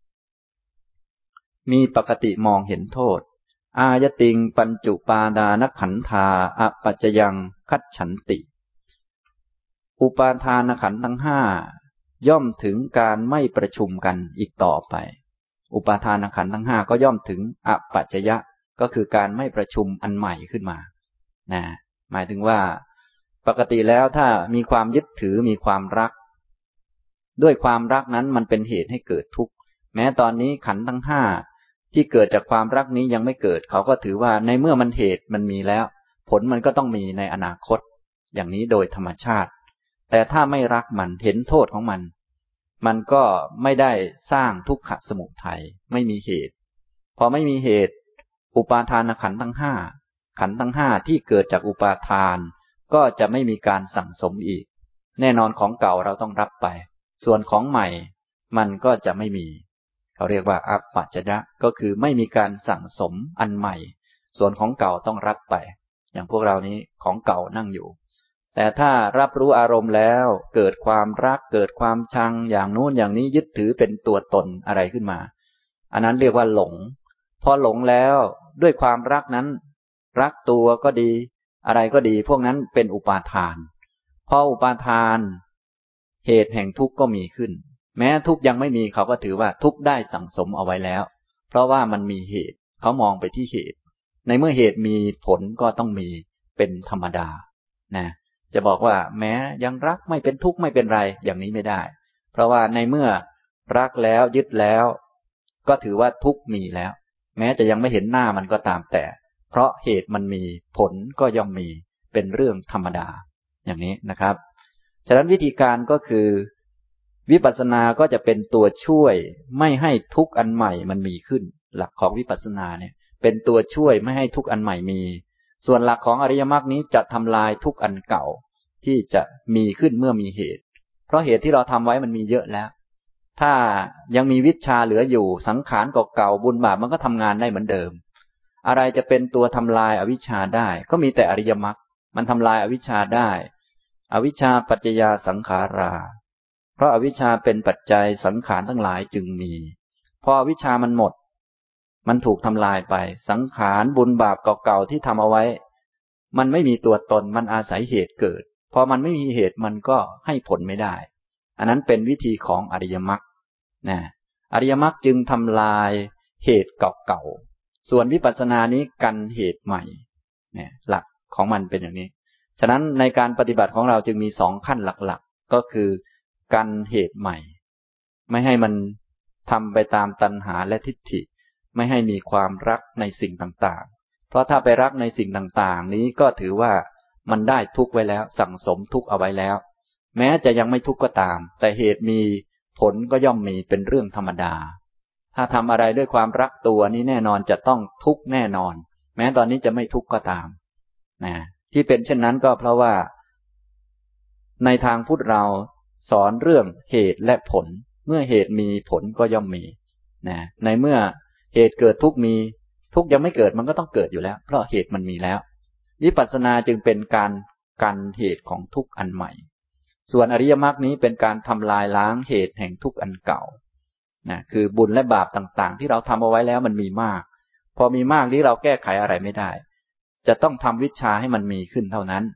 มีปกติมองเห็นโทษอายติงปัญจุปาดานขันธาอปัจจยังคัจฉันติอุปาทานขันธ์ทั้งห้าย่อมถึงการไม่ประชุมกันอีกต่อไปอุปาทานขันธ์ทั้งห้าก็ย่อมถึงอปัจจยะก็คือการไม่ประชุมอันใหม่ขึ้นมานะหมายถึงว่าปกติแล้วถ้ามีความยึดถือมีความรักด้วยความรักนั้นมันเป็นเหตุให้เกิดทุกข์แม้ตอนนี้ขันธ์ทั้งห้าที่เกิดจากความรักนี้ยังไม่เกิดเขาก็ถือว่าในเมื่อมันเหตุมันมีแล้วผลมันก็ต้องมีในอนาคตอย่างนี้โดยธรรมชาติแต่ถ้าไม่รักมันเห็นโทษของมันมันก็ไม่ได้สร้างทุกขสมุทัยไม่มีเหตุพอไม่มีเหตุอุปาทานขันธ์ทั้งห้าขันธ์ทั้งห้าที่เกิดจากอุปาทานก็จะไม่มีการสั่งสมอีกแน่นอนของเก่าเราต้องรับไปส่วนของใหม่มันก็จะไม่มีเขาเรียกว่าอัปปัจจยะก็คือไม่มีการสั่งสมอันใหม่ส่วนของเก่าต้องรับไปอย่างพวกเรานี้ของเก่านั่งอยู่แต่ถ้ารับรู้อารมณ์แล้วเกิดความรักเกิดความชังอย่างนู้นอย่างนี้ยึดถือเป็นตัวตนอะไรขึ้นมาอันนั้นเรียกว่าหลงพอหลงแล้วด้วยความรักนั้นรักตัวก็ดีอะไรก็ดีพวกนั้นเป็นอุปาทานพออุปาทานเหตุแห่งทุกข์ก็มีขึ้นแม้ทุกข์ยังไม่มีเขาก็ถือว่าทุกข์ได้สั่งสมเอาไว้แล้วเพราะว่ามันมีเหตุเขามองไปที่เหตุในเมื่อเหตุมีผลก็ต้องมีเป็นธรรมดานะจะบอกว่าแม้ยังรักไม่เป็นทุกข์ไม่เป็นไรอย่างนี้ไม่ได้เพราะว่าในเมื่อรักแล้วยึดแล้วก็ถือว่าทุกข์มีแล้วแม้จะยังไม่เห็นหน้ามันก็ตามแต่เพราะเหตุมันมีผลก็ย่อมมีเป็นเรื่องธรรมดาอย่างนี้นะครับฉะนั้นวิธีการก็คือวิปัสสนาก็จะเป็นตัวช่วยไม่ให้ทุกข์อันใหม่มันมีขึ้นหลักของวิปัสสนาเนี่ยเป็นตัวช่วยไม่ให้ทุกข์อันใหม่มีส่วนหลักของอริยมรรคนี้จะทำลายทุกข์อันเก่าที่จะมีขึ้นเมื่อมีเหตุเพราะเหตุที่เราทำไว้มันมีเยอะแล้วถ้ายังมีวิชชาเหลืออยู่สังขารเก่าๆบุญบาปมันก็ทำงานได้เหมือนเดิมอะไรจะเป็นตัวทำลายอวิชชาได้ก็มีแต่อริยมรรคมันทำลายอวิชชาได้อวิชชาปัจจยาสังขาราเพราะอวิชชาเป็นปัจจัยสังขารทั้งหลายจึงมีพออวิชชามันหมดมันถูกทำลายไปสังขารบุญบาปเก่าๆที่ทำเอาไว้มันไม่มีตัวตนมันอาศัยเหตุเกิดพอมันไม่มีเหตุมันก็ให้ผลไม่ได้อันนั้นเป็นวิธีของอริยมรรคนะอริยมรรคจึงทำลายเหตุเก่าๆส่วนวิปัสสนานี้กันเหตุใหม่เนี่ยหลักของมันเป็นอย่างนี้ฉะนั้นในการปฏิบัติของเราจึงมีสองขั้นหลักๆก็คือกันเหตุใหม่ไม่ให้มันทำไปตามตัณหาและทิฏฐิไม่ให้มีความรักในสิ่งต่างๆเพราะถ้าไปรักในสิ่งต่างๆนี้ก็ถือว่ามันได้ทุกข์ไว้แล้วสั่งสมทุกข์เอาไว้แล้วแม้จะยังไม่ทุกข์ก็ตามแต่เหตุมีผลก็ย่อมมีเป็นเรื่องธรรมดาถ้าทำอะไรด้วยความรักตัวนี้แน่นอนจะต้องทุกข์แน่นอนแม้ตอนนี้จะไม่ทุกข์ก็ตามนะที่เป็นเช่นนั้นก็เพราะว่าในทางพุทธเราสอนเรื่องเหตุและผลเมื่อเหตุมีผลก็ย่อมมีนะในเมื่อเหตุเกิดทุกข์มีทุกข์ยังไม่เกิดมันก็ต้องเกิดอยู่แล้วเพราะเหตุมันมีแล้ววิปัสสนาจึงเป็นการกันเหตุของทุกข์อันใหม่ส่วนอริยมรรคนี้เป็นการทำลายล้างเหตุแห่งทุกข์อันเก่านะคือบุญและบาปต่างๆที่เราทำเอาไว้แล้วมันมีมากพอมีมากนี้เราแก้ไขอะไรไม่ได้จะต้องทำวิชชาให้มันมีขึ้นเท่านั้น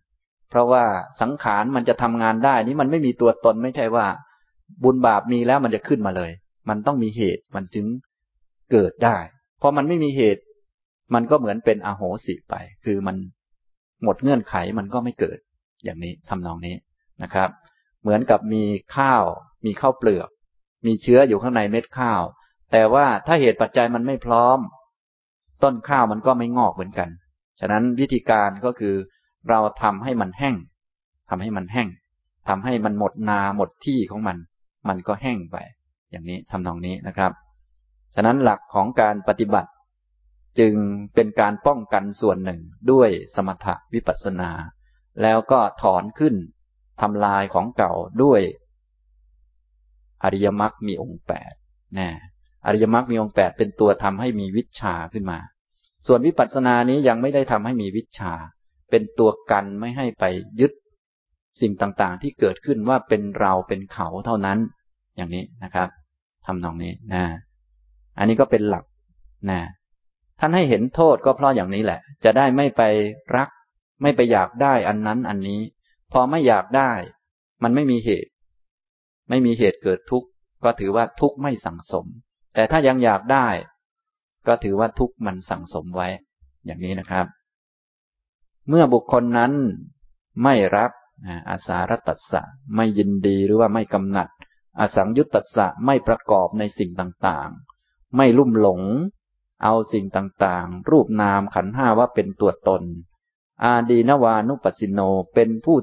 เพราะว่าสังขารมันจะทำงานได้นี่มันไม่มีตัวตนไม่ใช่ว่าบุญบาปมีแล้วมันจะขึ้นมาเลยมันต้องมีเหตุมันจึงเกิดได้เพราะมันไม่มีเหตุมันก็เหมือนเป็นอโหสิไปคือมันหมดเงื่อนไขมันก็ไม่เกิดอย่างนี้ทำนองนี้นะครับเหมือนกับมีข้าวมีข้าวเปลือกมีเชื้ออยู่ข้างในเม็ดข้าวแต่ว่าถ้าเหตุปัจจัยมันไม่พร้อมต้นข้าวมันก็ไม่งอกเหมือนกันฉะนั้นวิธีการก็คือเราทำให้มันแห้งทำให้มันแห้งทำให้มันหมดนาหมดที่ของมันมันก็แห้งไปอย่างนี้ทำนองนี้นะครับฉะนั้นหลักของการปฏิบัติจึงเป็นการป้องกันส่วนหนึ่งด้วยสมถะวิปัสสนาแล้วก็ถอนขึ้นทำลายของเก่าด้วยอริยมรรคมีองค์8นะอริยมรรคมีองค์8เป็นตัวทำให้มีวิชชาขึ้นมาส่วนวิปัสสนานี้ยังไม่ได้ทำให้มีวิชชาเป็นตัวกันไม่ให้ไปยึดสิ่งต่างๆที่เกิดขึ้นว่าเป็นเราเป็นเขาเท่านั้นอย่างนี้นะครับทำนองนี้นะอันนี้ก็เป็นหลักนะท่านให้เห็นโทษก็เพราะอย่างนี้แหละจะได้ไม่ไปรักไม่ไปอยากได้อันนั้นอันนี้พอไม่อยากได้มันไม่มีเหตุเกิดทุกข์ก็ถือว่าทุกข์ไม่สั่งสมแต่ถ้ายังอยากได้ก็ถือว่าทุกข์มันสั่งสมไว้อย่างนี้นะครับเมื่อบุคคลนั้นไม่รักอาสารตัสสะไม่ยินดีหรือว่าไม่กำหนัดอสังยุตตัสสะไม่ประกอบในสิ่งต่างๆไม่ลุ่มหลงเอาสิ่งต่างๆรูปนามขันธ์ห้าว่าเป็นตัวตนอาดีนวานุปัสสิโนเป็นผู้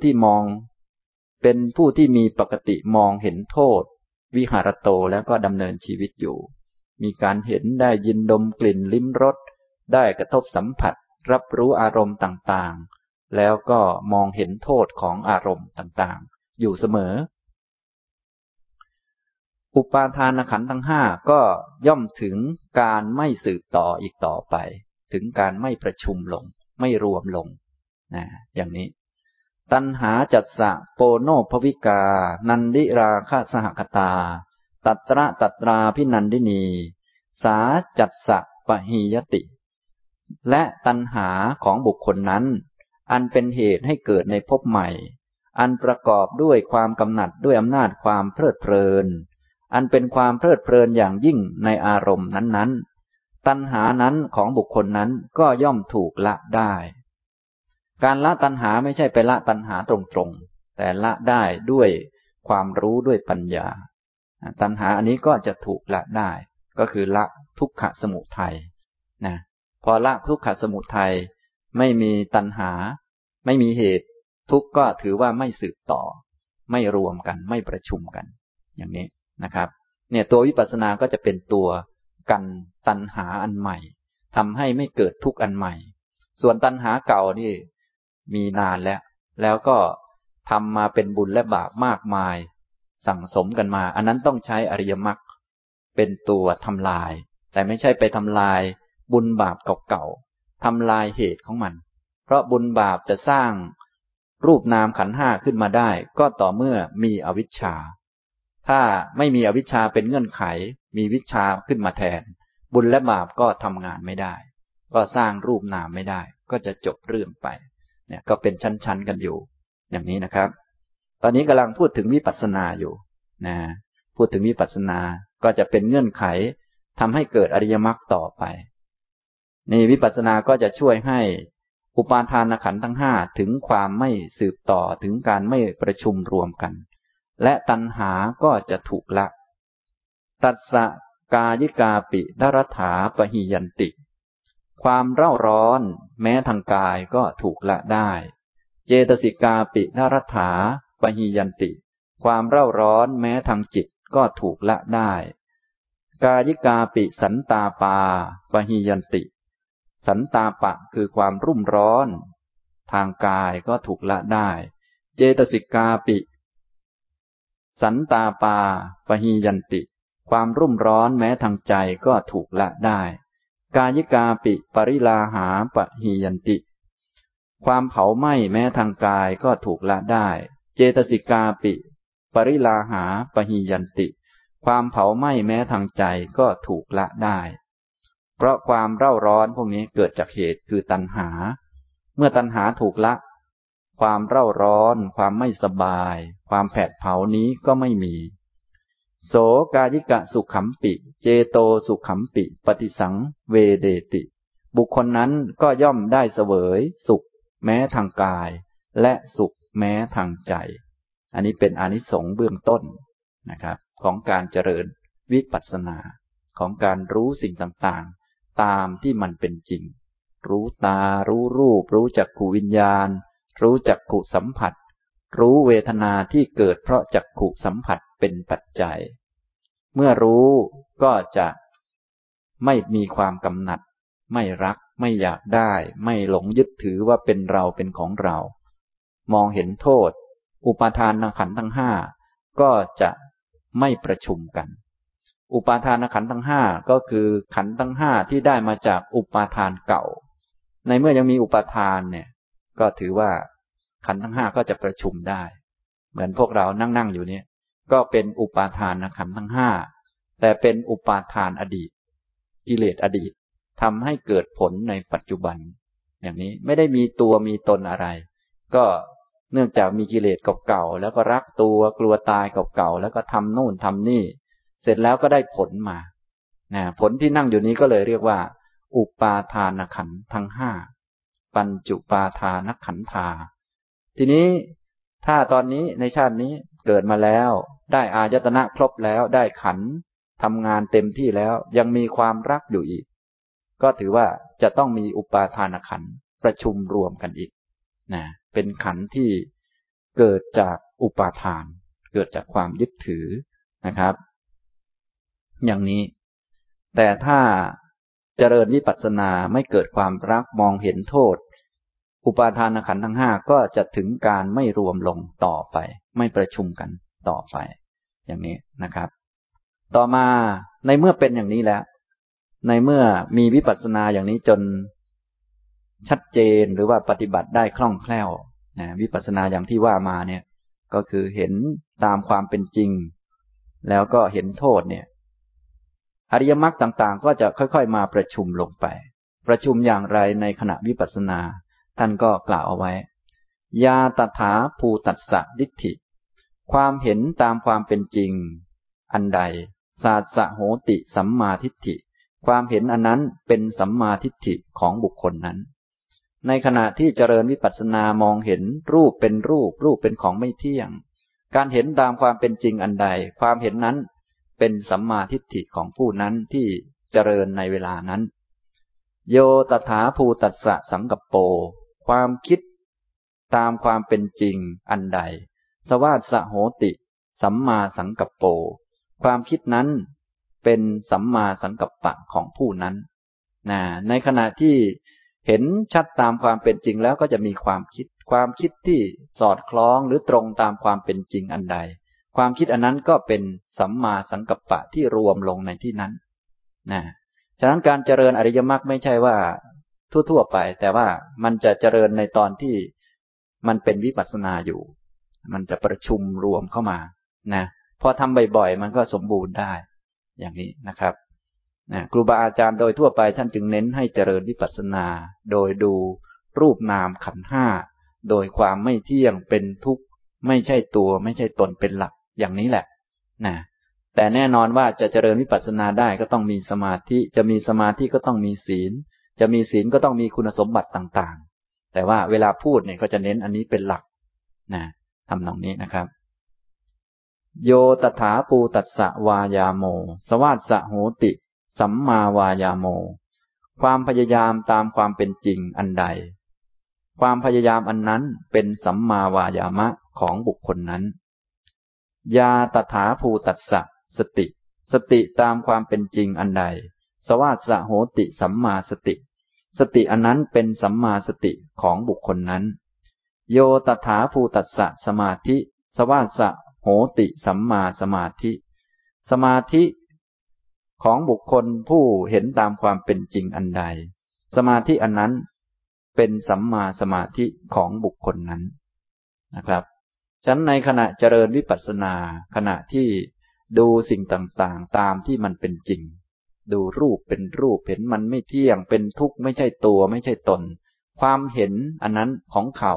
ที่มีปกติมองเห็นโทษวิหารโตแล้วก็ดำเนินชีวิตอยู่มีการเห็นได้ยินดมกลิ่นลิ้มรสได้กระทบสัมผัสรับรู้อารมณ์ต่างๆแล้วก็มองเห็นโทษของอารมณ์ต่างๆอยู่เสมออุปาทานขันธ์ทั้งห้าก็ย่อมถึงการไม่สืบต่ออีกต่อไปถึงการไม่ประชุมลงไม่รวมลงอย่างนี้ตัณหาจัสสะโปโนภวิกานันดิราคะสหคตาตัตระตัตราพินันดินีสาจัสสะปะหียติและตัณหาของบุคคลนั้นอันเป็นเหตุให้เกิดในภพใหม่อันประกอบด้วยความกำหนัดด้วยอำนาจความเพลิดเพลินอันเป็นความเพลิดเพลินอย่างยิ่งในอารมณ์นั้นๆตัณหานั้นของบุคคลนั้นก็ย่อมถูกละได้การละตัณหาไม่ใช่ไปละตัณหาตรงๆแต่ละได้ด้วยความรู้ด้วยปัญญาตัณหาอันนี้ก็จะถูกละได้ก็คือละทุกขสมุทัยนะพอละทุกขสมุทัยไม่มีตัณหาไม่มีเหตุทุกข์ก็ถือว่าไม่สืบต่อไม่รวมกันไม่ประชุมกันอย่างนี้นะครับเนี่ยตัววิปัสสนาก็จะเป็นตัวกันตัณหาอันใหม่ทำให้ไม่เกิดทุกข์อันใหม่ส่วนตัณหาเก่านี่มีนานแล้วก็ทำมาเป็นบุญและบาปมากมายสั่งสมกันมาอันนั้นต้องใช้อริยมรรคเป็นตัวทำลายแต่ไม่ใช่ไปทำลายบุญบาปเก่าๆทำลายเหตุของมันเพราะบุญบาปจะสร้างรูปนามขันธ์ห้าขึ้นมาได้ก็ต่อเมื่อมีอวิชชาถ้าไม่มีอวิชชาเป็นเงื่อนไขมีวิชชาขึ้นมาแทนบุญและบาปก็ทำงานไม่ได้ก็สร้างรูปนามไม่ได้ก็จะจบเรื่องไปเนี่ยก็เป็นชั้นๆกันอยู่อย่างนี้นะครับตอนนี้กำลังพูดถึงวิปัสสนาอยู่นะพูดถึงวิปัสสนาก็จะเป็นเงื่อนไขทำให้เกิดอริยมรรคต่อไปนี่วิปัสสนาก็จะช่วยให้อุปาทานขันธ์ทั้งห้าถึงความไม่สืบต่อถึงการไม่ประชุมรวมกันและตัณหาก็จะถูกละตัสสะกายิกาปิดรัฐาปหิยันติความเร่าร้อนแม้ทางกายก็ถูกละได้เจตสิกาปินรัฐาปหิยันติความเร่าร้อนแม้ทางจิตก็ถูกละได้กายิกาปิสันตาปาปหิยันติสันตาปะคือความรุ่มร้อนทางกายก็ถูกละได้เจตสิกาปิสันตาปาปหิยันติความรุ่มร้อนแม้ทางใจก็ถูกละได้กายิกาปิปริลาหาปหิยันติความเผาไหม้แม้ทางกายก็ถูกละได้เจตสิกาปิปริลาหาปหิยันติความเผาไหม้แม้ทางใจก็ถูกละได้เพราะความเร่าร้อนพวกนี้เกิดจากเหตุคือตัณหาเมื่อตัณหาถูกละความเร่าร้อนความไม่สบายความแผดเผานี้ก็ไม่มีโสกายิกะสุขัมปิเจโตสุขัมปิปฏิสังเวเดติบุคคลนั้นก็ย่อมได้เสวยสุขแม้ทางกายและสุขแม้ทางใจอันนี้เป็นอานิสงส์เบื้องต้นนะครับของการเจริญวิปัสสนาของการรู้สิ่งต่างๆตามที่มันเป็นจริงรู้ตารู้รูปรู้จักขุวิญญาณรู้จักขุสัมผัสรู้เวทนาที่เกิดเพราะจักขุสัมผัสเป็นปัจจัยเมื่อรู้ก็จะไม่มีความกำหนัดไม่รักไม่อยากได้ไม่หลงยึดถือว่าเป็นเราเป็นของเรามองเห็นโทษอุปาทานขันธ์ทั้งห้าก็จะไม่ประชุมกันอุปาทานขันธ์ทั้งห้าก็คือขันธ์ทั้งห้าที่ได้มาจากอุปาทานเก่าในเมื่อยังมีอุปาทานเนี่ยก็ถือว่าขันธ์ทั้งห้าก็จะประชุมได้เหมือนพวกเรานั่งอยู่เนี่ยก็เป็นอุปาทานขันธ์ทั้งห้าแต่เป็นอุปาทานอดีตกิเลสอดีตทำให้เกิดผลในปัจจุบันอย่างนี้ไม่ได้มีตัวมีตนอะไรก็เนื่องจากมีกิเลสเก่าๆแล้วก็รักตัวกลัวตายเก่าๆแล้วก็ทำโน่นทำนี่เสร็จแล้วก็ได้ผลมาผลที่นั่งอยู่นี้ก็เลยเรียกว่าอุปาทานขันธ์ทั้งห้าปัญจุปาทานขันธาทีนี้ถ้าตอนนี้ในชาตินี้เกิดมาแล้วได้อายตนะครบแล้วได้ขันธ์ทำงานเต็มที่แล้วยังมีความรักอยู่อีกก็ถือว่าจะต้องมีอุปาทานขันธ์ประชุมรวมกันอีกเป็นขันธ์ที่เกิดจากอุปาทานเกิดจากความยึดถือนะครับอย่างนี้แต่ถ้าเจริญวิปัสสนาไม่เกิดความรักมองเห็นโทษอุปาทานขันธ์ทั้งห้าก็จะถึงการไม่รวมลงต่อไปไม่ประชุมกันต่อไปอย่างนี้นะครับต่อมาในเมื่อเป็นอย่างนี้แล้วในเมื่อมีวิปัสสนาอย่างนี้จนชัดเจนหรือว่าปฏิบัติได้คล่องแคล่ววิปัสสนาอย่างที่ว่ามาเนี่ยก็คือเห็นตามความเป็นจริงแล้วก็เห็นโทษเนี่ยอริยมรรคต่างๆก็จะค่อยๆมาประชุมลงไปประชุมอย่างไรในขณะวิปัสสนาท่านก็กล่าวเอาไว้ยาตถาภูตัสสะดิฏฐิความเห็นตามความเป็นจริงอันใดสาสะโหติสัมมาทิฏฐิความเห็นอันนั้นเป็นสัมมาทิฏฐิของบุคคลนั้นในขณะที่เจริญวิปัสสนามองเห็นรูปเป็นรูปรูปเป็นของไม่เที่ยงการเห็นตามความเป็นจริงอันใดความเห็นนั้นเป็นสัมมาทิฏฐิของผู้นั้นที่เจริญในเวลานั้นโยตถาภูตัสสะสังกัปโปความคิดตามความเป็นจริงอันใดสวาสะโหติสัมมาสังกัปโปความคิดนั้นเป็นสัมมาสังกัปปะของผู้นั้นในขณะที่เห็นชัดตามความเป็นจริงแล้วก็จะมีความคิดที่สอดคล้องหรือตรงตามความเป็นจริงอันใดความคิดอันนั้นก็เป็นสัมมาสังกัปปะที่รวมลงในที่นั้นฉะนั้นการเจริญอริยมรรคไม่ใช่ว่าทั่วๆไปแต่ว่ามันจะเจริญในตอนที่มันเป็นวิปัสสนาอยู่มันจะประชุมรวมเข้ามาพอทำบ่อยๆมันก็สมบูรณ์ได้อย่างนี้นะครับครูบาอาจารย์โดยทั่วไปท่านจึงเน้นให้เจริญวิปัสสนาโดยดูรูปนามขันธ์ห้าโดยความไม่เที่ยงเป็นทุกข์ไม่ใช่ตัวไม่ใช่ตนเป็นหลักอย่างนี้แหละแต่แน่นอนว่าจะเจริญวิปัสสนาได้ก็ต้องมีสมาธิจะมีสมาธิก็ต้องมีศีลจะมีศีลก็ต้องมีคุณสมบัติต่างๆแต่ว่าเวลาพูดเนี่ยก็จะเน้นอันนี้เป็นหลักทำนองนี้นะครับโยตถาภูตัสสะวายาโมสวาสะโหติสัมมาวายาโมความพยายามตามความเป็นจริงอันใดความพยายามอันนั้นเป็นสัมมาวายามะของบุคคลนั้นยาตถาภูตัสสะสติตามความเป็นจริงอันใดสวาสะโหติสัมมาสติอันนั้นเป็นสัมมาสติของบุคคลนั้นโยตถาภูตัสสะสมาธิสวาสะโหติสัมมาสมาธิสมาธิของบุคคลผู้เห็นตามความเป็นจริงอันใดสมาธิอันนั้นเป็นสัมมาสมาธิของบุคคลนั้นนะครับฉะนั้นในขณะเจริญวิปัสสนาขณะที่ดูสิ่งต่างๆตามที่มันเป็นจริงดูรูปเป็นรูปเห็นมันไม่เที่ยงเป็นทุกข์ไม่ใช่ตัวไม่ใช่ตนความเห็นอันนั้นของเขา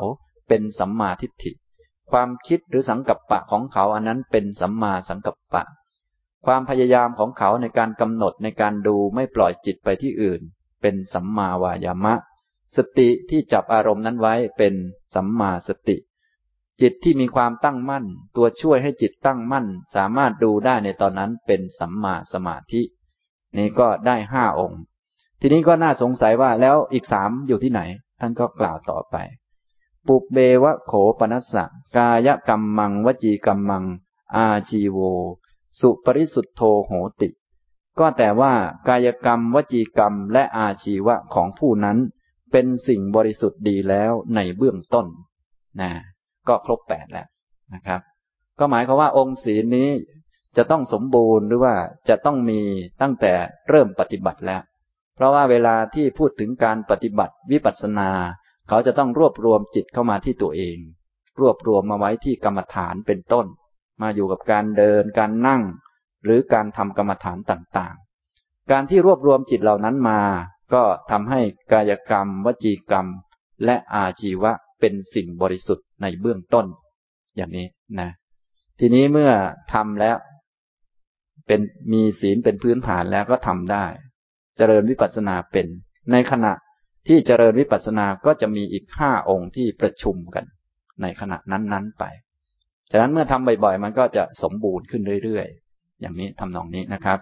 เป็นสัมมาทิฏฐิความคิดหรือสังกัปปะของเขาอันนั้นเป็นสัมมาสังกัปปะความพยายามของเขาในการกำหนดในการดูไม่ปล่อยจิตไปที่อื่นเป็นสัมมาวายามะสติที่จับอารมณ์นั้นไว้เป็นสัมมาสติจิตที่มีความตั้งมั่นตัวช่วยให้จิตตั้งมั่นสามารถดูได้ในตอนนั้นเป็นสัมมาสมาธินี่ก็ได้5 องค์ทีนี้ก็น่าสงสัยว่าแล้วอีก3อยู่ที่ไหนท่านก็กล่าวต่อไปปุเบวะโขปนัสสะกายกรรมังวจีกรรมังอาชีโวสุปริสุทโธโหติก็แต่ว่ากายกรรมวจีกรรมและอาชีวะของผู้นั้นเป็นสิ่งบริสุทธิ์ดีแล้วในเบื้องต้นนะก็ครบ8แล้วนะครับก็หมายความว่าองค์ศีลนี้จะต้องสมบูรณ์หรือว่าจะต้องมีตั้งแต่เริ่มปฏิบัติแล้วเพราะว่าเวลาที่พูดถึงการปฏิบัติวิปัสสนาเขาจะต้องรวบรวมจิตเข้ามาที่ตัวเองรวบรวมมาไว้ที่กรรมฐานเป็นต้นมาอยู่กับการเดินการนั่งหรือการทำกรรมฐานต่างๆการที่รวบรวมจิตเหล่านั้นมาก็ทำให้กายกรรมวจีกรรมและอาชีวะเป็นสิ่งบริสุทธิ์ในเบื้องต้นอย่างนี้นะทีนี้เมื่อทำแล้วเป็นมีศีลเป็นพื้นฐานแล้วก็ทำได้เจริญวิปัสสนาเป็นในขณะที่เจริญวิปัสสนาก็จะมีอีก5 องค์ที่ประชุมกันในขณะนั้นๆไปฉะนั้นเมื่อทำบ่อยๆมันก็จะสมบูรณ์ขึ้นเรื่อยๆอย่างนี้ทำนองนี้นะครับ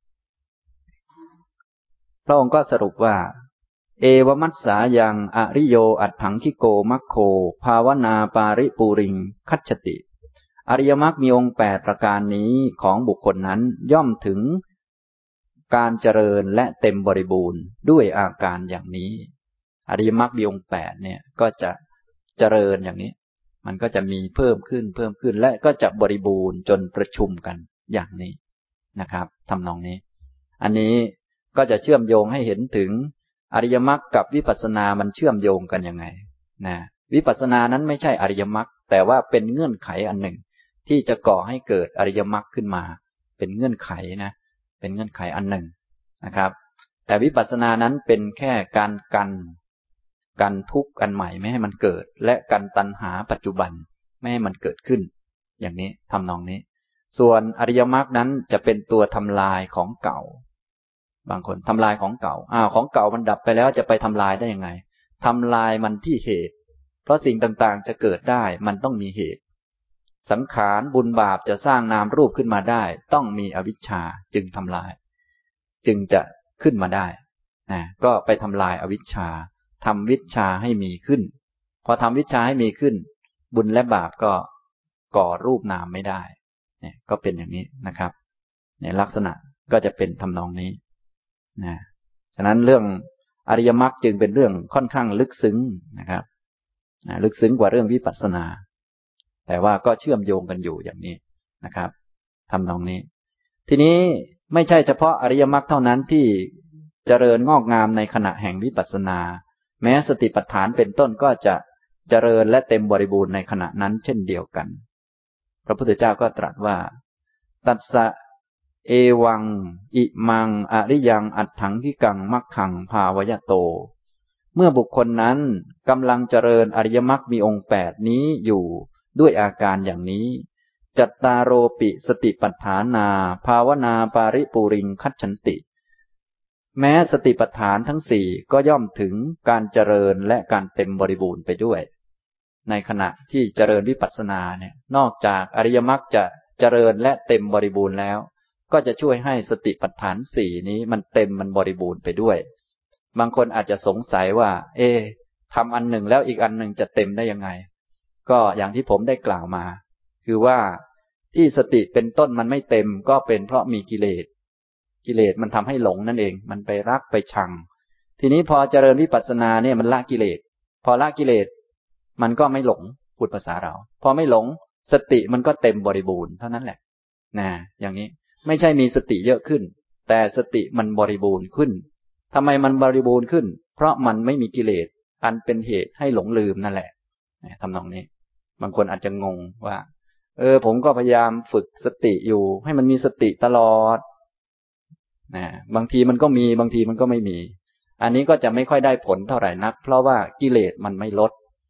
พระองค์ก็สรุปว่าเอวมัสสายังอริโยอัตถังคิโกมัคโคภาวนาปาริปูริงคัจฉติอริยมรรคมีองค์8ประการนี้ของบุคคลนั้นย่อมถึงการเจริญและเต็มบริบูรณ์ด้วยอาการอย่างนี้อริยมรรคมีองค์8เนี่ยก็จะเจริญอย่างนี้มันก็จะมีเพิ่มขึ้นและก็จะบริบูรณ์จนประชุมกันอย่างนี้นะครับทำนองนี้อันนี้ก็จะเชื่อมโยงให้เห็นถึงอริยมรรคกับวิปัสสนามันเชื่อมโยงกันยังไงนะวิปัสสนานั้นไม่ใช่อริยมรรคแต่ว่าเป็นเงื่อนไขอันหนึ่งที่จะก่อให้เกิดอริยมรรคขึ้นมาเป็นเงื่อนไขนะเป็นเงื่อนไขอันหนึ่งนะครับแต่วิปัสสนานั้นเป็นแค่การกันทุกข์อันใหม่ไม่ให้มันเกิดและกันตัณหาปัจจุบันไม่ให้มันเกิดขึ้นอย่างนี้ทำนองนี้ส่วนอริยมรรคนั้นจะเป็นตัวทำลายของเก่าบางคนทำลายของเก่าของเก่ามันดับไปแล้วจะไปทำลายได้ยังไงทำลายมันที่เหตุเพราะสิ่งต่างๆจะเกิดได้มันต้องมีเหตุสังขารบุญบาปจะสร้างนามรูปขึ้นมาได้ต้องมีอวิชชาจึงทำลายจึงจะขึ้นมาได้ก็ไปทำลายอวิชชาทำวิชชาให้มีขึ้นพอทำวิชชาให้มีขึ้นบุญและบาปก็ก่อรูปนามไม่ได้เนี่ยก็เป็นอย่างนี้นะครับในลักษณะก็จะเป็นทำนองนี้ฉะนั้นเรื่องอริยมรรคจึงเป็นเรื่องค่อนข้างลึกซึ้งนะครับลึกซึ้งกว่าเรื่องวิปัสสนาแต่ว่าก็เชื่อมโยงกันอยู่อย่างนี้นะครับทำนองนี้ทีนี้ไม่ใช่เฉพาะอริยมรรคเท่านั้นที่เจริญงอกงามในขณะแห่งวิปัสสนาแม้สติปัฏฐานเป็นต้นก็จะเจริญและเต็มบริบูรณ์ในขณะนั้นเช่นเดียวกันพระพุทธเจ้าก็ตรัสว่าตัสสะเอวังอิมังอริยังอัตถังคิกังมัคขังภาวยโตเมื่อบุคคลนั้นกำลังเจริญอริยมรรคมีองค์8นี้อยู่ด้วยอาการอย่างนี้จัตตารโรปิสติปัฏฐานาภาวนาปาริปูริงคัจฉันติแม้สติปัฏฐานทั้ง4ก็ย่อมถึงการเจริญและการเต็มบริบูรณ์ไปด้วยในขณะที่เจริญวิปัสสนาเนี่ยนอกจากอริยมรรคจะเจริญและเต็มบริบูรณ์แล้วก็จะช่วยให้สติปัฏฐาน4นี้มันเต็มมันบริบูรณ์ไปด้วยบางคนอาจจะสงสัยว่าทำอันหนึ่งแล้วอีกอันหนึ่งจะเต็มได้ยังไงก็อย่างที่ผมได้กล่าวมาคือว่าที่สติเป็นต้นมันไม่เต็มก็เป็นเพราะมีกิเลสมันทำให้หลงนั่นเองมันไปรักไปชังทีนี้พอเจริญวิปัสสนาเนี่ยมันละกิเลสพอละกิเลสมันก็ไม่หลงพูดภาษาเราพอไม่หลงสติมันก็เต็มบริบูรณ์เท่านั้นแหละอย่างนี้ไม่ใช่มีสติเยอะขึ้นแต่สติมันบริบูรณ์ขึ้นทำไมมันบริบูรณ์ขึ้นเพราะมันไม่มีกิเลสอันเป็นเหตุให้หลงลืมนั่นแหละทำนองนี้บางคนอาจจะงงว่าผมก็พยายามฝึกสติอยู่ให้มันมีสติตลอดบางทีมันก็มีบางทีมันก็ไม่มีอันนี้ก็จะไม่ค่อยได้ผลเท่าไหร่นักเพราะว่ากิเลสมันไม่ลด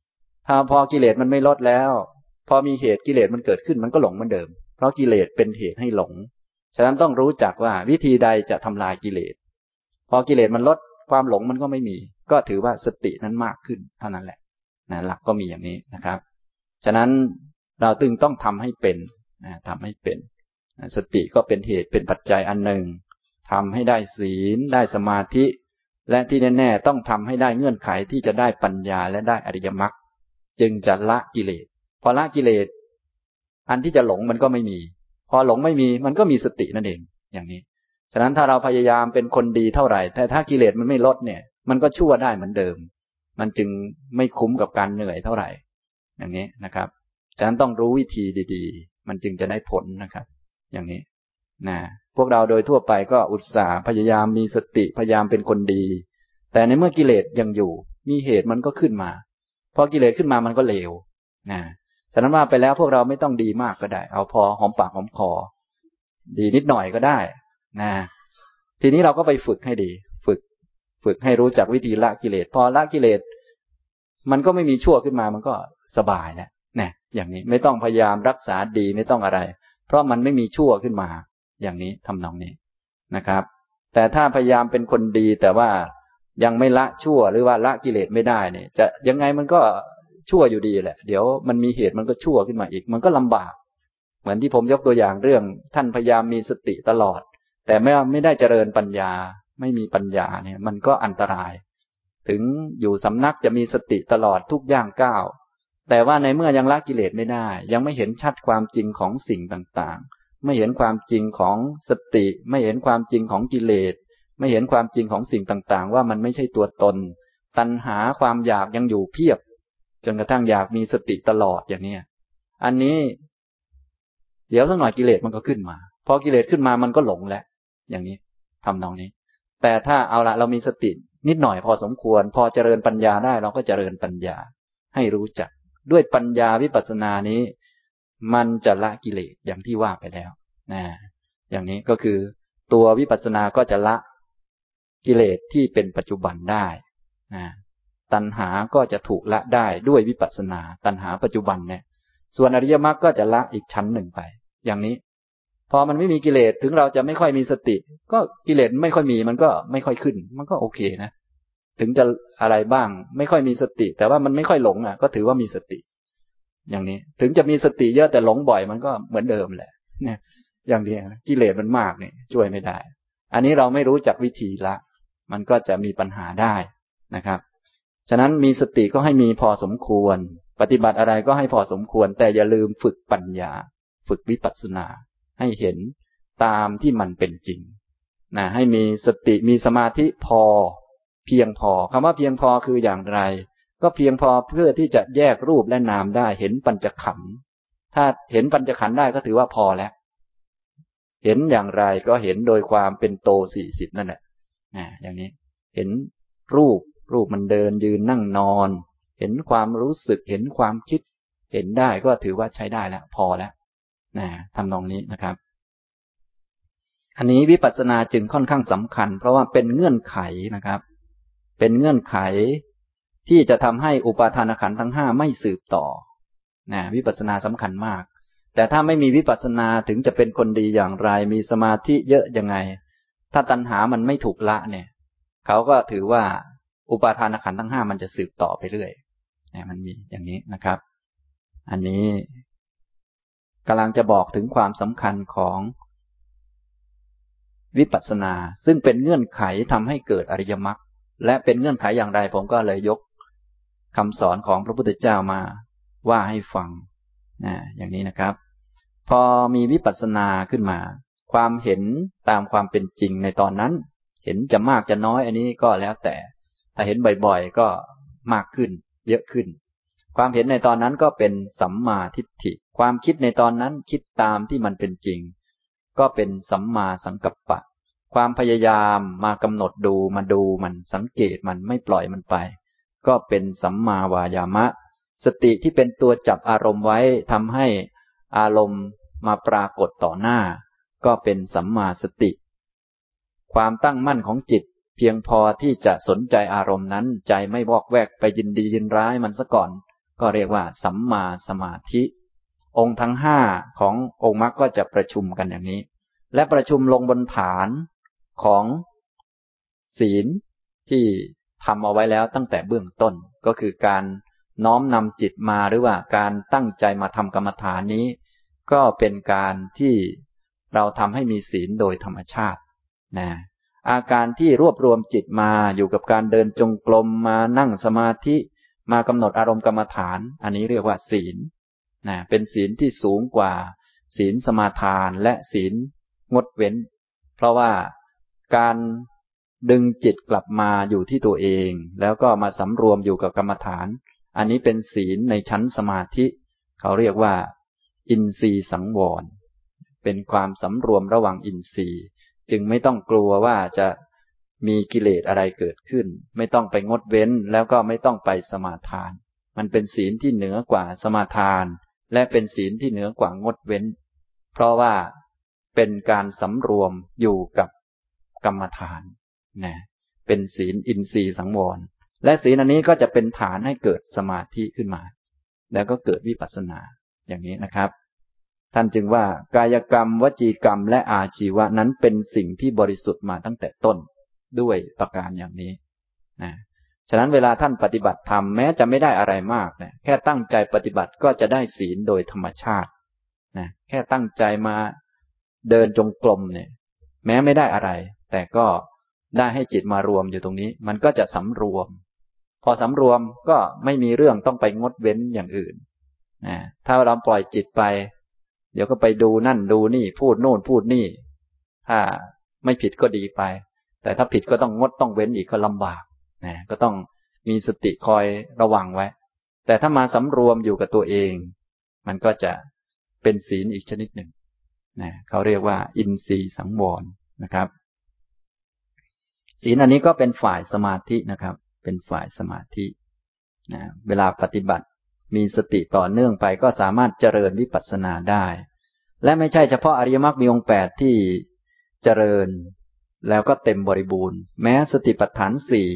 ถ้าพอกิเลสมันไม่ลดแล้วพอมีเหตุกิเลสมันเกิดขึ้นมันก็หลงเหมือนเดิมเพราะกิเลสเป็นเหตุให้หลงฉะนั้นต้องรู้จักว่าวิธีใดจะทำลายกิเลสพอกิเลสมันลดความหลงมันก็ไม่มีก็ถือว่าสตินั้นมากขึ้นเท่านั้นแหละนะหลักก็มีอย่างนี้นะครับฉะนั้นเราตึงต้องทำให้เป็นทำให้เป็นสติก็เป็นเหตุเป็นปัจจัยอันหนึ่งทำให้ได้ศีลได้สมาธิและที่แน่ๆต้องทำให้ได้เงื่อนไขที่จะได้ปัญญาและได้อริยมรรคจึงจะละกิเลสพอละกิเลสอันที่จะหลงมันก็ไม่มีพอหลงไม่มีมันก็มีสตินั่นเองอย่างนี้ฉะนั้นถ้าเราพยายามเป็นคนดีเท่าไหร่แต่ถ้ากิเลสมันไม่ลดเนี่ยมันก็ชั่วได้เหมือนเดิมมันจึงไม่คุ้มกับการเหนื่อยเท่าไหร่อย่างนี้นะครับฉะนั้นต้องรู้วิธีดีๆมันจึงจะได้ผลนะครับอย่างนี้นะพวกเราโดยทั่วไปก็อุตส่าห์พยายามมีสติพยายามเป็นคนดีแต่ในเมื่อกิเลสยังอยู่มีเหตุมันก็ขึ้นมาพอกิเลสขึ้นมามันก็เลวนะฉะนั้นว่าไปแล้วพวกเราไม่ต้องดีมากก็ได้เอาพอหอมปากหอมคอดีนิดหน่อยก็ได้นะทีนี้เราก็ไปฝึกให้ดีฝึกให้รู้จักวิธีละกิเลสพอละกิเลสมันก็ไม่มีชั่วขึ้นมามันก็สบายแล้วนะอย่างนี้ไม่ต้องพยายามรักษาดีไม่ต้องอะไรเพราะมันไม่มีชั่วขึ้นมาอย่างนี้ทำนองนี้นะครับแต่ถ้าพยายามเป็นคนดีแต่ว่ายังไม่ละชั่วหรือว่าละกิเลสไม่ได้เนี่ยจะยังไงมันก็ชั่วอยู่ดีแหละเดี๋ยวมันมีเหตุมันก็ชั่วขึ้นมาอีกมันก็ลำบากเหมือนที่ผมยกตัวอย่างเรื่องท่านพยายามมีสติตลอดแต่ไม่ได้เจริญปัญญาไม่มีปัญญาเนี่ยมันก็อันตรายถึงอยู่สำนักจะมีสติตลอดทุกย่างก้าวแต่ว่าในเมื่อยังละกิเลสไม่ได้ยังไม่เห็นชัดความจริงของสิ่งต่างๆไม่เห็นความจริงของสติไม่เห็นความจริงของกิเลสไม่เห็นความจริงของสิ่งต่างๆว่ามันไม่ใช่ตัวตนตัณหาความอยากยังอยู่เพียบจนกระทั่งอยากมีสติตลอดอย่างนี้อันนี้เดี๋ยวสักหน่อยกิเลสมันก็ขึ้นมาพอกิเลสขึ้นมามันก็หลงแล้วอย่างนี้ทำนองนี้แต่ถ้าเอาละเรามีสตินิดหน่อยพอสมควรพอเจริญปัญญาได้เราก็เจริญปัญญาให้รู้จักด้วยปัญญาวิปัสสนานี้มันจะละกิเลสอย่างที่ว่าไปแล้วนะอย่างนี้ก็คือตัววิปัสสนาก็จะละกิเลสที่เป็นปัจจุบันได้นะตัณหาก็จะถูกละได้ด้วยวิปัสสนาตัณหาปัจจุบันเนี่ยส่วนอริยมรรคก็จะละอีกชั้นหนึ่งไปอย่างนี้พอมันไม่มีกิเลสถึงเราจะไม่ค่อยมีสติก็กิเลสไม่ค่อยมีมันก็ไม่ค่อยขึ้นมันก็โอเคนะถึงจะอะไรบ้างไม่ค่อยมีสติแต่ว่ามันไม่ค่อยหลงก็ถือว่ามีสติอย่างนี้ถึงจะมีสติเยอะแต่หลงบ่อยมันก็เหมือนเดิมแหละเนี่ยอย่างนี้กิเลสมันมากเนี่ยช่วยไม่ได้อันนี้เราไม่รู้จักวิธีละมันก็จะมีปัญหาได้นะครับฉะนั้นมีสติก็ให้มีพอสมควรปฏิบัติอะไรก็ให้พอสมควรแต่อย่าลืมฝึกปัญญาฝึกวิปัสสนาให้เห็นตามที่มันเป็นจริงนะให้มีสติมีสมาธิพอเพียงพอคำว่าเพียงพอคืออย่างไรก็เพียงพอเพื่อที่จะแยกรูปและนามได้เห็นปัญจขันธ์ถ้าเห็นปัญจขันธ์ได้ก็ถือว่าพอแล้วเห็นอย่างไรก็เห็นโดยความเป็นโต40นั่นแหละอย่างนี้เห็นรูปมันเดินยืนนั่งนอนเห็นความรู้สึกเห็นความคิดเห็นได้ก็ถือว่าใช้ได้แล้วพอแล้วทำนองนี้นะครับอันนี้วิปัสสนาจึงค่อนข้างสำคัญเพราะว่าเป็นเงื่อนไขนะครับเป็นเงื่อนไขที่จะทำให้อุปาทานขันธ์ทั้ง5ไม่สืบต่อวิปัสสนาสำคัญมากแต่ถ้าไม่มีวิปัสสนาถึงจะเป็นคนดีอย่างไรมีสมาธิเยอะยังไงถ้าตัณหามันไม่ถูกละเนี่ยเขาก็ถือว่าอุปาทานขันธ์ทั้ง5มันจะสืบต่อไปเรื่อยมันมีอย่างนี้นะครับอันนี้กำลังจะบอกถึงความสำคัญของวิปัสสนาซึ่งเป็นเงื่อนไขทำให้เกิดอริยมรรคและเป็นเงื่อนไขอย่างไรผมก็เลยยกคำสอนของพระพุทธเจ้ามาว่าให้ฟังอย่างนี้นะครับพอมีวิปัสสนาขึ้นมาความเห็นตามความเป็นจริงในตอนนั้นเห็นจะมากจะน้อยอันนี้ก็แล้วแต่ถ้าเห็นบ่อยๆก็มากขึ้นเยอะขึ้นความเห็นในตอนนั้นก็เป็นสัมมาทิฏฐิความคิดในตอนนั้นคิดตามที่มันเป็นจริงก็เป็นสัมมาสังกัปปะความพยายามมากำหนดดูมาดูมันสังเกตมันไม่ปล่อยมันไปก็เป็นสัมมาวายามะสติที่เป็นตัวจับอารมณ์ไว้ทำให้อารมณ์มาปรากฏต่อหน้าก็เป็นสัมมาสติความตั้งมั่นของจิตเพียงพอที่จะสนใจอารมณ์นั้นใจไม่วอกแวกไปยินดียินร้ายมันซะก่อนก็เรียกว่าสัมมาสมาธิองค์ทั้งห้าขององค์มรรคก็จะประชุมกันอย่างนี้และประชุมลงบนฐานของศีลที่ทำเอาไว้แล้วตั้งแต่เบื้องต้นก็คือการน้อมนำจิตมาหรือว่าการตั้งใจมาทำกรรมฐานนี้ก็เป็นการที่เราทำให้มีศีลโดยธรรมชาตินะอาการที่รวบรวมจิตมาอยู่กับการเดินจงกรมมานั่งสมาธิมากำหนดอารมณ์กรรมฐานอันนี้เรียกว่าศีลนะเป็นศีลที่สูงกว่าศีลสมาทานและศีลงดเว้นเพราะว่าการดึงจิตกลับมาอยู่ที่ตัวเองแล้วก็มาสำรวมอยู่กับกรรมฐานอันนี้เป็นศีลในชั้นสมาธิเขาเรียกว่าอินทรีย์สังวรเป็นความสำรวมระหว่างอินทรีย์จึงไม่ต้องกลัวว่าจะมีกิเลสอะไรเกิดขึ้นไม่ต้องไปงดเว้นแล้วก็ไม่ต้องไปสมาทานมันเป็นศีลที่เหนือกว่าสมาทานและเป็นศีลที่เหนือกว่างดเว้นเพราะว่าเป็นการสำรวมอยู่กับกรรมฐานนะเป็นศีลอินทรีย์สังวรและศีลอันนี้ก็จะเป็นฐานให้เกิดสมาธิขึ้นมาแล้วก็เกิดวิปัสสนาอย่างนี้นะครับท่านจึงว่ากายกรรมวจีกรรมและอาชีวะนั้นเป็นสิ่งที่บริสุทธิ์มาตั้งแต่ต้นด้วยประการอย่างนี้นะฉะนั้นเวลาท่านปฏิบัติธรรมแม้จะไม่ได้อะไรมากนะแค่ตั้งใจปฏิบัติก็จะได้ศีลโดยธรรมชาตินะแค่ตั้งใจมาเดินจงกรมเนี่ยแม้ไม่ได้อะไรแต่ก็ได้ให้จิตมารวมอยู่ตรงนี้มันก็จะสำรวมพอสำรวมก็ไม่มีเรื่องต้องไปงดเว้นอย่างอื่นนะถ้าเราปล่อยจิตไปเดี๋ยวก็ไปดูนั่นดูนี่พูดโน่นพูดนี่ถ้าไม่ผิดก็ดีไปแต่ถ้าผิดก็ต้องงดต้องเว้นอีกก็ลำบากนะก็ต้องมีสติคอยระวังไว้แต่ถ้ามาสำรวมอยู่กับตัวเองมันก็จะเป็นศีลอีกชนิดหนึ่งนะเขาเรียกว่าอินทรีย์สังวรนะครับศีลอันนี้ก็เป็นฝ่ายสมาธินะครับเป็นฝ่ายสมาธินะเวลาปฏิบัติมีสติต่อเนื่องไปก็สามารถเจริญวิปัสสนาได้และไม่ใช่เฉพาะอริยมรรคมีองค์8ที่เจริญแล้วก็เต็มบริบูรณ์แม้สติปัฏฐาน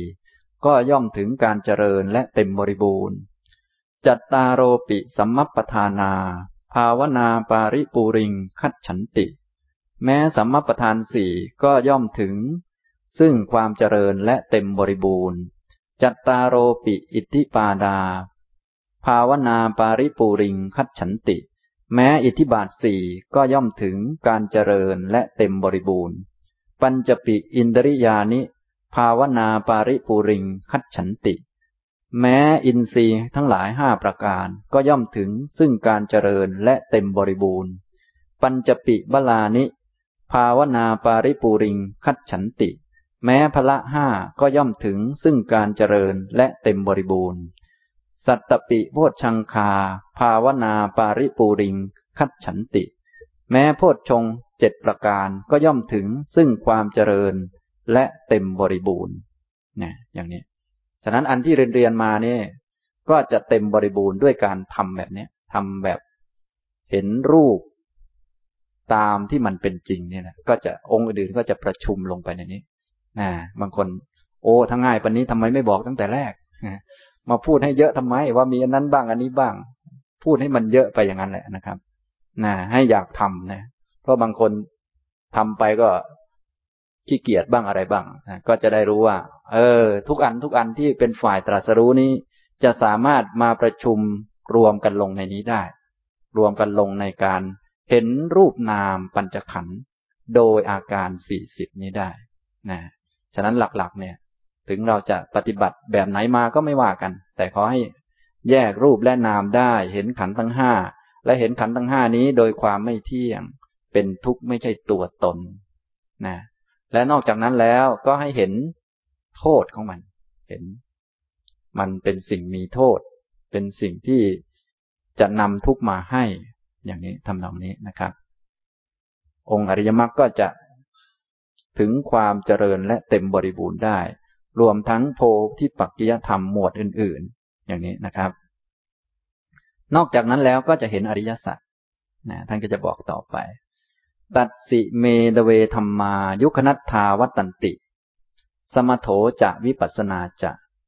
4ก็ย่อมถึงการเจริญและเต็มบริบูรณ์จัตตารโรปิสัมมัปปทานาภาวนาปาริปูริงคัจฉันติแม้สัมมัปปทาน4ก็ย่อมถึงซึ่งความเจริญและเต็มบริบูรณ์จัตตารโรปิอิทธิปาดาภาวนาปาริปูริงคัจฉันติแม้อิทธิบาท4ก็ย่อมถึงการเจริญและเต็มบริบูรณ์ปัญจปิอินทริยานิภาวนาปาริปูริงคัจฉันติแม้อินทรีย์ทั้งหลาย5ประการก็ย่อมถึงซึ่งการเจริญและเต็มบริบูรณ์ปัญจปิบลานิภาวนาปาริปูริงคัจฉันติแม้พละ5ก็ย่อมถึงซึ่งการเจริญและเต็มบริบูรณ์สัตตปิโพชฌังคาภาวนาปาริปูริงคัจฉันติแม้โพชฌงค์7ประการก็ย่อมถึงซึ่งความเจริญและเต็มบริบูรณ์นะอย่างนี้ฉะนั้นอันที่เรียนมาเนี่ยก็จะเต็มบริบูรณ์ด้วยการทำแบบนี้ทำแบบเห็นรูปตามที่มันเป็นจริงเนี่ยนะก็จะองค์อื่นก็จะประชุมลงไปในนี้นะบางคนโอ้ทั้งง่ายปานนี้ทำไมไม่บอกตั้งแต่แรกนะมาพูดให้เยอะทำไมว่ามีอันนั้นบ้างอันนี้บ้างพูดให้มันเยอะไปอย่างนั้นแหละนะครับนะให้อยากทำนะเพราะบางคนทำไปก็ขี้เกียจบ้างอะไรบ้างนะก็จะได้รู้ว่าทุกอันที่เป็นฝ่ายตรัสรู้นี้จะสามารถมาประชุมรวมกันลงในนี้ได้รวมกันลงในการเห็นรูปนามปัญจขันธ์โดยอาการ40นี้ได้นะฉะนั้นหลักๆเนี่ยถึงเราจะปฏิบัติแบบไหนมาก็ไม่ว่ากันแต่ขอให้แยกรูปและนามได้เห็นขันธ์ทั้ง5และเห็นขันธ์ทั้ง5นี้โดยความไม่เที่ยงเป็นทุกข์ไม่ใช่ตัวตนนะและนอกจากนั้นแล้วก็ให้เห็นโทษของมันเห็นมันเป็นสิ่งมีโทษเป็นสิ่งที่จะนำทุกข์มาให้อย่างนี้ทำนองนี้นะครับองค์อริยมรรคก็จะถึงความเจริญและเต็มบริบูรณ์ได้รวมทั้งโพธิปักขิยธรรมหมวดอื่นๆอย่างนี้นะครับนอกจากนั้นแล้วก็จะเห็นอริยสัจนะท่านก็จะบอกต่อไปตัดสิเมดเวธัมมายุคนัตถาวัตตันติสมโถจะวิปัสสนาจะ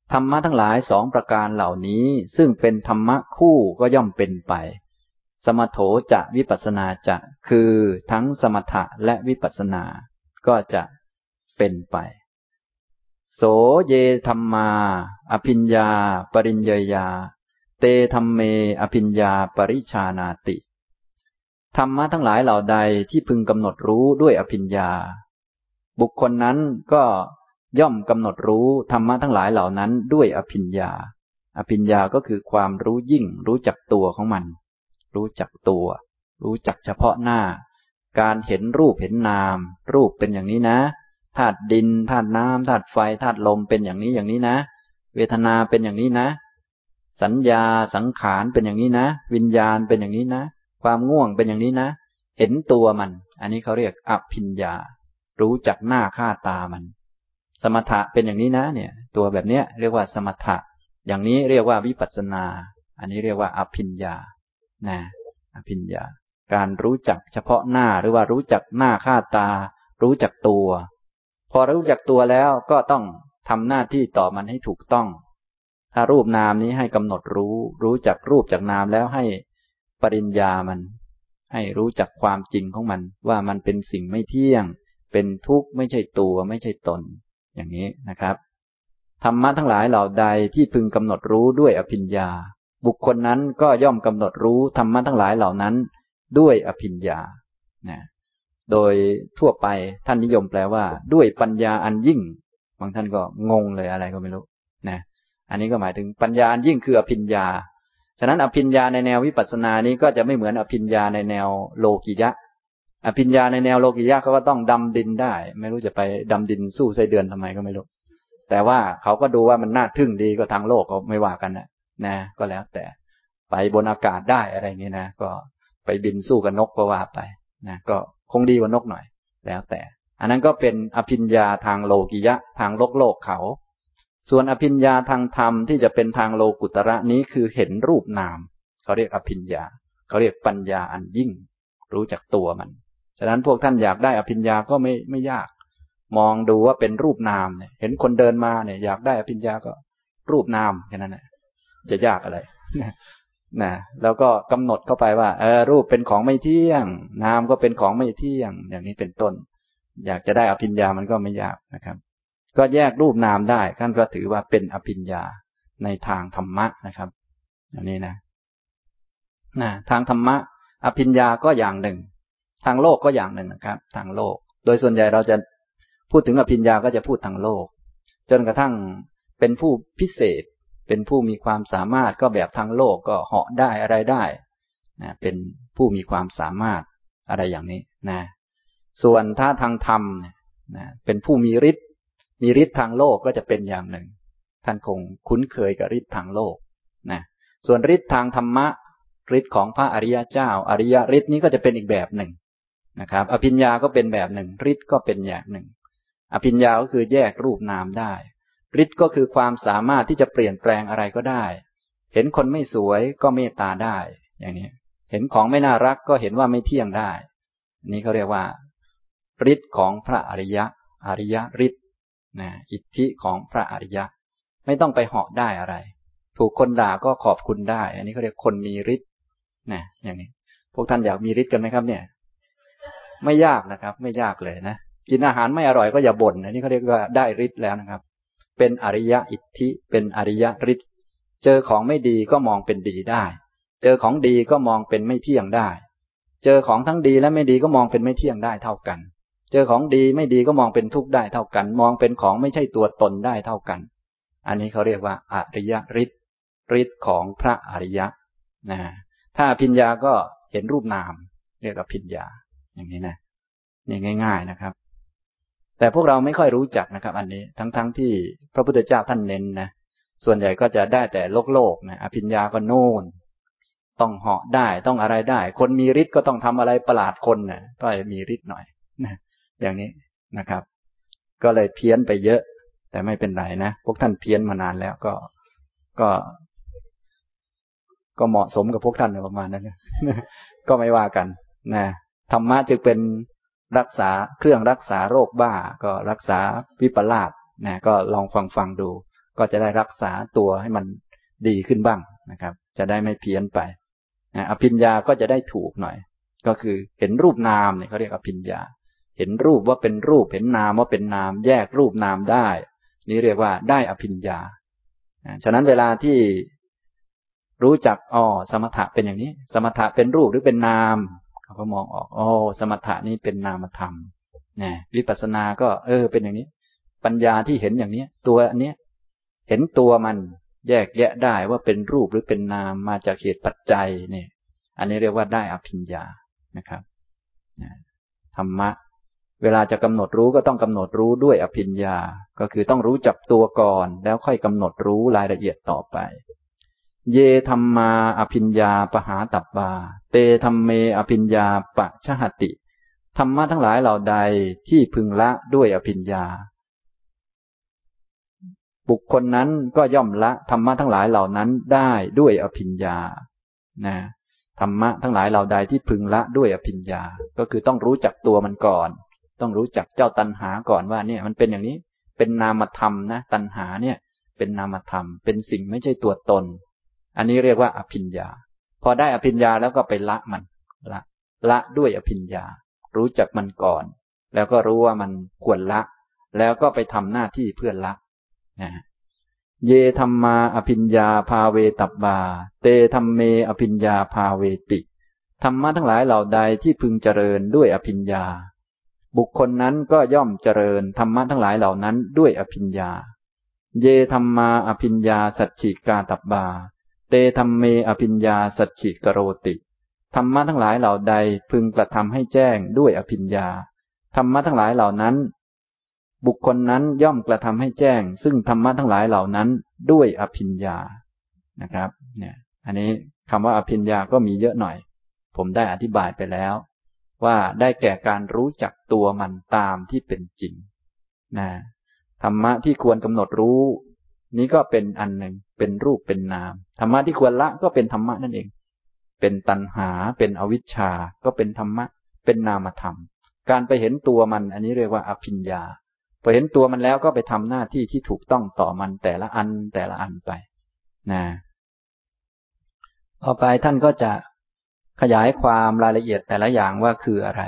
ธรรมะทั้งหลายสองประการเหล่านี้ซึ่งเป็นธรรมะคู่ก็ย่อมเป็นไปสมโถจะวิปัสสนาจะคือทั้งสมถะและวิปัสสนาก็จะเป็นไปโสเยธัมมาอภิญญาปริญญยาเตธัมเมอภิญญาปริชานาติธรรมะทั้งหลายเหล่าใดที่พึงกำหนดรู้ด้วยอภิญญาบุคคลนั้นก็ย่อมกำหนดรู้ธรรมะทั้งหลายเหล่านั้นด้วยอภิญญาอภิญญาก็คือความรู้ยิ่งรู้จักตัวของมันรู้จักตัวรู้จักเฉพาะหน้าการเห็นรูปเห็นนามรูปเป็นอย่างนี้นะธาตุดินธาตุน้ำธาตุไฟธาตุลมเป็นอย่างนี้อย่างนี้นะเวทนาเป็นอย่างนี้นะสัญญาสังขารเป็นอย่างนี้นะวิญญาณเป็นอย่างนี้นะความง่วงเป็นอย่างนี้นะเห็นตัวมันอันนี้เขาเรียกอภิญญารู้จักหน้าค่าตามันสมถะเป็นอย่างนี้นะเนี่ยตัวแบบเนี้ยเรียกว่าสมถะอย่างนี้เรียกว่าวิปัสสนาอันนี้เรียกว่าอภิญญานะอภิญญาการรู้จักเฉพาะหน้าหรือว่ารู้จักหน้าค่าตารู้จักตัวพอรู้จักตัวแล้วก็ต้องทำหน้าที่ต่อมันให้ถูกต้องถ้ารูปนามนี้ให้กำหนดรู้จักรูปจากนามแล้วให้ปริญญามันให้รู้จักความจริงของมันว่ามันเป็นสิ่งไม่เที่ยงเป็นทุกข์ไม่ใช่ตัวไม่ใช่ตนอย่างนี้นะครับธรรมะทั้งหลายเหล่าใดที่พึงกำหนดรู้ด้วยอภิญญาบุคคลนั้นก็ย่อมกำหนดรู้ธรรมะทั้งหลายเหล่านั้นด้วยอภิญญานะโดยทั่วไปท่านนิยมแปลว่าด้วยปัญญาอันยิ่งบางท่านก็งงเลยอะไรก็ไม่รู้นะอันนี้ก็หมายถึงปัญญาอันยิ่งคืออภิญญาฉะนั้นอภิญญาในแนววิปัสสนานี้ก็จะไม่เหมือนอภิญญาในแนวโลกิยะอภิญญาในแนวโลกิยะเขาก็ต้องดำดินได้ไม่รู้จะไปดำดินสู้ไส้เดือนทำไมก็ไม่รู้แต่ว่าเขาก็ดูว่ามันน่าทึ่งดีก็ทางโลกก็ไม่ว่ากันนะก็แล้วแต่ไปบนอากาศได้อะไรอย่างนี้นะก็ไปบินสู้กับนกก็ว่าไปนะก็คงดีกว่านกหน่อยแล้วแต่อันนั้นก็เป็นอภิญญาทางโลกิยะทางโลกเขาส่วนอภิญญาทางธรรมที่จะเป็นทางโลกุตระนี้คือเห็นรูปนามเขาเรียกอภิญญาเขาเรียกปัญญาอันยิ่งรู้จักตัวมันฉะนั้นพวกท่านอยากได้อภิญญาก็ไม่ยากมองดูว่าเป็นรูปนามเนี่ยเห็นคนเดินมาเนี่ยอยากได้อภิญญาก็รูปนามแค่นั้นแหละจะยากอะไรนะแล้วก็กำหนดเข้าไปว่ารูปเป็นของไม่เที่ยงนามก็เป็นของไม่เที่ยงอย่างนี้เป็นต้นอยากจะได้อภิญญามันก็ไม่ยากนะครับก็แยกรูปนามได้ท่านก็ถือว่าเป็นอภิญญาในทางธรรมะนะครับอย่างนี้นะทางธรรมะอภิญญาก็อย่างหนึ่งทางโลกก็อย่างหนึ่งนะครับทางโลกโดยส่วนใหญ่เราจะพูดถึงอภิญญาก็จะพูดทางโลกจนกระทั่งเป็นผู้พิเศษเป็นผู้มีความสามารถก็แบบทางโลกก็เหาะได้อะไรได้นะเป็นผู้มีความสามารถอะไรอย่างนี้นะส่วนถ้าทางธรรมนะเป็นผู้มีฤทธิ์ทางโลกก็จะเป็นอย่างหนึ่งท่านคงคุ้นเคยกับฤทธิ์ทางโลกนะส่วนฤทธิ์ทางธรรมะฤทธิ์ของพระอริยเจ้าอริยฤทธิ์นี้ก็จะเป็นอีกแบบหนึ่งนะครับอภิญญาก็เป็นแบบหนึ่งฤทธิ์ก็เป็นอย่างหนึ่งอภิญญาก็คือแยกรูปนามได้ฤทธิ์ก็คือความสามารถที่จะเปลี่ยนแปลงอะไรก็ได้เห็นคนไม่สวยก็เมตตาได้อย่างนี้เห็นของไม่น่ารักก็เห็นว่าไม่เที่ยงได้นี่เขาเรียกว่าฤทธิ์ของพระอริยฤทธิ์นะอิทธิของพระอริยะไม่ต้องไปเหาะได้อะไรถูกคนด่าก็ขอบคุณได้อันนี้เขาเรียกคนมีฤทธิ์นะอย่างนี้พวกท่านอยากมีฤทธิ์กันไหมครับเนี่ยไม่ยากนะครับไม่ยากเลยนะกินอาหารไม่อร่อยก็อย่าบ่นอันนี้เขาเรียกว่าได้ฤทธิ์แล้วนะครับเป็นอริยอิทธิเป็นอริยฤทธิ์เจอของไม่ดีก็มองเป็นดีได้เจอของดีก็มองเป็นไม่เที่ยงได้เจอของทั้งดีและไม่ดีก็มองเป็นไม่เที่ยงได้เท่ากันเจอของดีไม่ดีก็มองเป็นทุกข์ได้เท่ากันมองเป็นของไม่ใช่ตัวตนได้เท่ากันอันนี้เขาเรียกว่าอริยฤทธิ์ของพระอริยะนะถ้าอภิญญาก็เห็นรูปนามเรียกอภิญญาอย่างนี้นะนี่ง่ายๆนะครับแต่พวกเราไม่ค่อยรู้จักนะครับอันนี้ทั้งที่พระพุทธเจ้าท่านเน้นนะส่วนใหญ่ก็จะได้แต่โลกนะอภิญญาก็โน่นต้องเหาะได้ต้องอะไรได้คนมีฤทธิ์ก็ต้องทำอะไรประหลาดคนนะต้องมีฤทธิ์หน่อยนะอย่างนี้นะครับก็เลยเพี้ยนไปเยอะแต่ไม่เป็นไรนะพวกท่านเพี้ยนมานานแล้วก็เหมาะสมกับพวกท่านประมาณนั้นนะก็ไม่ว่ากันนะธรรมะจึงเป็นเครื่องรักษาโรคบ้าก็รักษาวิปลาสนะก็ลองฟังดูก็จะได้รักษาตัวให้มันดีขึ้นบ้างนะครับจะได้ไม่เพี้ยนไปอภิญญาก็จะได้ถูกหน่อยก็คือเห็นรูปนามเนี่ยเขาเรียกอภิญญาเห็นรูปว่าเป็นรูปเห็นนามว่าเป็นนามแยกรูปนามได้นี่เรียกว่าได้อภิญญาฉะนั้นเวลาที่รู้จักสมถะเป็นอย่างนี้สมถะเป็นรูปหรือเป็นนามเขาก็มองออกสมถะนี้เป็นนามธรรมวิปัสสนาก็เป็นอย่างนี้ปัญญาที่เห็นอย่างนี้ตัวอันนี้เห็นตัวมันแยกแยะได้ว่าเป็นรูปหรือเป็นนามมาจากเหตุปัจจัยนี่อันนี้เรียกว่าได้อภิญญานะครับธรรมะเวลาจะกำหนดรู้ก็ต้องกำหนดรู้ด้วยอภิญญาก็คือต้องรู้จักตัวก่อนแล้วค่อยกำหนดรู้รายละเอียดต่อไปเยธัมมาอภิญญาปหาตับบาเตธัมเมอภิญญาปะชหติธรรมะทั้งหลายเหล่าใดที่พึงละด้วยอภิญญาบุคคลนั้นก็ย่อมละธรรมะทั้งหลายเหล่านั้นได้ด้วยอภิญญาธรรมะทั้งหลายเหล่าใดที่พึงละด้วยอภิญญาก็คือต้องรู้จักตัวมันก่อนต้องรู้จักเจ้าตัณหาก่อนว่าเนี่ยมันเป็นอย่างนี้เป็นนามธรรมนะตัณหาเนี่ยเป็นนามธรรมเป็นสิ่งไม่ใช่ตัวตนอันนี้เรียกว่าอภิญญาพอได้อภิญญาแล้วก็ไปละมันละด้วยอภิญญารู้จักมันก่อนแล้วก็รู้ว่ามันควรละแล้วก็ไปทำหน้าที่เพื่อละเยธัมมาอภิญญาภาเวตับบาเตธัมเมอภิญญาภาเวติธรรมะทั้งหลายเหล่าใดที่พึงเจริญด้วยอภิญญาบุคคลนั้นก็ย่อมเจริญธรรมะทั้งหลายเหล่านั้นด้วยอภิญญาเยธัมมาอภิญญาสัจฉิกาตับบาเตธัมเมอภิญญาสัจฉิกโรติธรรมะทั้งหลายเหล่าใดพึงกระทำให้แจ้งด้วยอภิญญาธรรมะทั้งหลายเหล่านั้นบุคคลนั้นย่อมกระทำให้แจ้งซึ่งธรรมะทั้งหลายเหล่านั้นด้วยอภิญญานะครับเนี่ยอันนี้คำว่าอภิญญาก็มีเยอะหน่อยผมได้อธิบายไปแล้วว่าได้แก่การรู้จักตัวมันตามที่เป็นจริงธรรมะที่ควรกำหนดรู้นี้ก็เป็นอันหนึ่งเป็นรูปเป็นนามธรรมะที่ควรละก็เป็นธรรมะนั่นเองเป็นตัณหาเป็นอวิชชาก็เป็นธรรมะเป็นนามธรรมการไปเห็นตัวมันอันนี้เรียกว่าอภิญญาพอเห็นตัวมันแล้วก็ไปทำหน้าที่ที่ถูกต้องต่อมันแต่ละอันไปต่อไปท่านก็จะขยายความรายละเอียดแต่ละอย่างว่าคืออะไร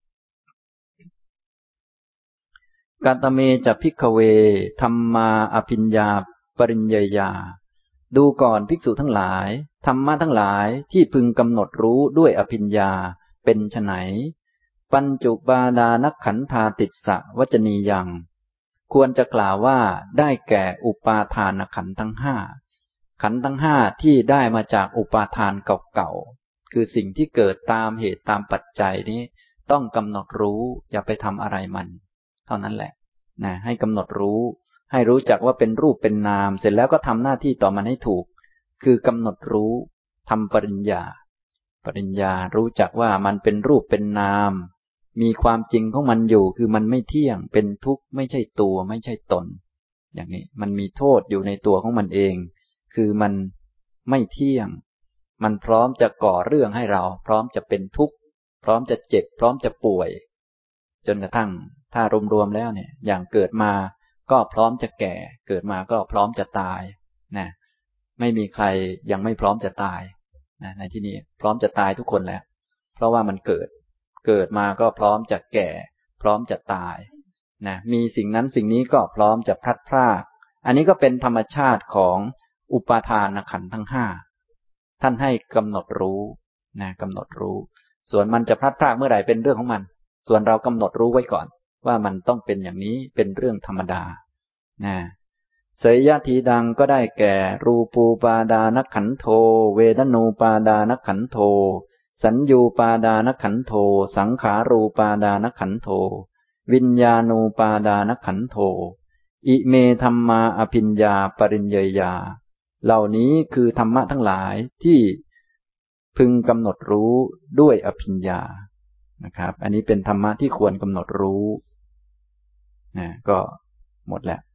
กัตเมจะภิกขเวธัมมาอภิญญาปริญญยาดูก่อนภิกษุทั้งหลายธรรมะทั้งหลายที่พึงกำหนดรู้ด้วยอภิญญาเป็นไฉนปัญจุปาดานขันธาติสสะวจนียังควรจะกล่าวว่าได้แก่อุปาทานขันธ์ทั้งห้าขันธ์ทั้งห้าที่ได้มาจากอุปาทานเก่าๆคือสิ่งที่เกิดตามเหตุตามปัจจัยนี้ต้องกำหนดรู้อย่าไปทำอะไรมันเท่านั้นแหละให้กำหนดรู้ให้รู้จักว่าเป็นรูปเป็นนามเสร็จแล้วก็ทำหน้าที่ต่อมันให้ถูกคือกำหนดรู้ทำปริญญารู้จักว่ามันเป็นรูปเป็นนามมีความจริงของมันอยู่คือมันไม่เที่ยงเป็นทุกข์ไม่ใช่ตัวไม่ใช่ตนอย่างนี้มันมีโทษอยู่ในตัวของมันเองคือมันไม่เที่ยงมันพร้อมจะก่อเรื่องให้เราพร้อมจะเป็นทุกข์พร้อมจะเจ็บพร้อมจะป่วยจนกระทั่งถ้ารวมๆแล้วเนี่ยอย่างเกิดมาก็พร้อมจะแก่เกิดมาก็พร้อมจะตายไม่มีใครยังไม่พร้อมจะตายในที่นี้พร้อมจะตายทุกคนแล้วเพราะว่ามันเกิดมาก็พร้อมจะแก่พร้อมจะตายมีสิ่งนั้นสิ่งนี้ก็พร้อมจะพลัดพรากอันนี้ก็เป็นธรรมชาติของอุปาทานขันธ์ทั้งห้าท่านให้กำหนดรู้กำหนดรู้ส่วนมันจะพลัดพรากเมื่อไหร่เป็นเรื่องของมันส่วนเรากำหนดรู้ไว้ก่อนว่ามันต้องเป็นอย่างนี้เป็นเรื่องธรรมดาเสยยะทีดังก็ได้แก่รูปูปาดานขันโธเวทนูปาดานขันโธสัญญูปาดานขันโธสังขารูปาดานขันโธวิญญาณูปาดานขันโธอิเมธัมมาอภิญญาปริญญยาเหล่านี้คือธรรมะทั้งหลายที่พึงกำหนดรู้ด้วยอภิญญานะครับอันนี้เป็นธรรมะที่ควรกำหนดรู้ก็หมดแล้ว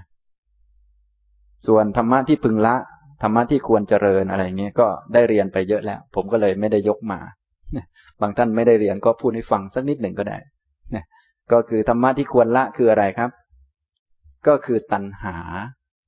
ส่วนธรรมะที่พึงละธรรมะที่ควรเจริญอะไรเงี้ยก็ได้เรียนไปเยอะแล้วผมก็เลยไม่ได้ยกมาบางท่านไม่ได้เรียนก็พูดให้ฟังสักนิดหนึ่งก็ได้ก็คือธรรมะที่ควรละคืออะไรครับก็คือตัณหา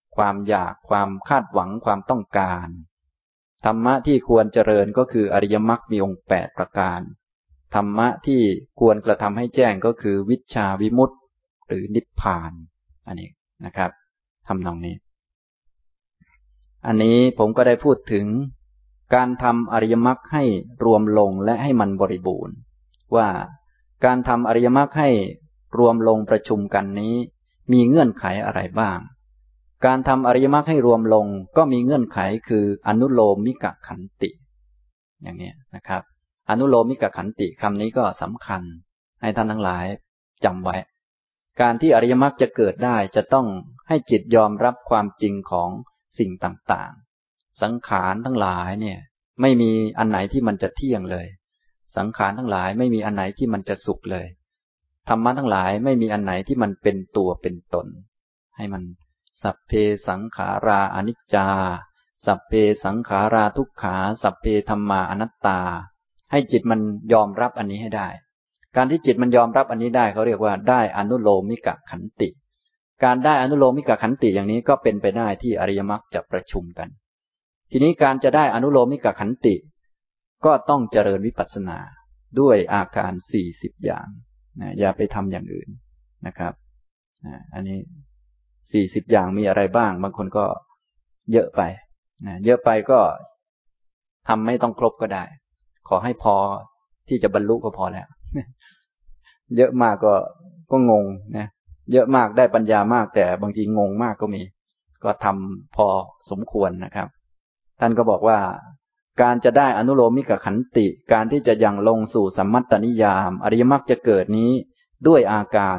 ความอยากความคาดหวังความต้องการธรรมะที่ควรเจริญก็คืออริยมรรคมีองค์8ประการธรรมะที่ควรกระทำให้แจ้งก็คือวิชชาวิมุตติหรือนิพพานอันนี้นะครับทำนองนี้อันนี้ผมก็ได้พูดถึงการทำอริยมรรคให้รวมลงและให้มันบริบูรณ์ว่าการทำอริยมรรคให้รวมลงประชุมกันนี้มีเงื่อนไขอะไรบ้างการทำอริยมรรคให้รวมลงก็มีเงื่อนไขคืออนุโลมิกขันติอย่างนี้นะครับอนุโลมิกขันติคำนี้ก็สำคัญให้ท่านทั้งหลายจำไว้การที่อริยมรรคจะเกิดได้จะต้องให้จิตยอมรับความจริงของสิ่งต่างๆสังขารทั้งหลายเนี่ยไม่มีอันไหนที่มันจะเที่ยงเลยสังขารทั้งหลายไม่มีอันไหนที่มันจะสุขเลยธรรมะทั้งหลายไม่มีอันไหนที่มันเป็นตัวเป็นตนให้มันสัพเพสังขาราอนิจจาสัพเพสังขาราทุกขาสัพเพธัมมาอนัตตาให้จิตมันยอมรับอันนี้ให้ได้การที่จิตมันยอมรับอันนี้ได้เขาเรียกว่าได้อนุโลมิกขันติการได้อนุโลมิกขันติอย่างนี้ก็เป็นไปได้ที่อริยมรรคจะประชุมกันทีนี้การจะได้อนุโลมิกขันติก็ต้องเจริญวิปัสสนาด้วยอาการ40อย่างนะอย่าไปทำอย่างอื่นนะครับอันนี้40อย่างมีอะไรบ้างบางคนก็เยอะไปนะเยอะไปก็ทำไม่ต้องครบก็ได้ขอให้พอที่จะบรรลุก็พอแล้วเยอะมากก็งงนะเยอะมากได้ปัญญามากแต่บางทีงงมากก็มีก็ทำพอสมควรนะครับท่านก็บอกว่าการจะได้อนุโลมิกขันติการที่จะยังลงสู่สัมมัตตนิยามอริยมรรคจะเกิดนี้ด้วยอาการ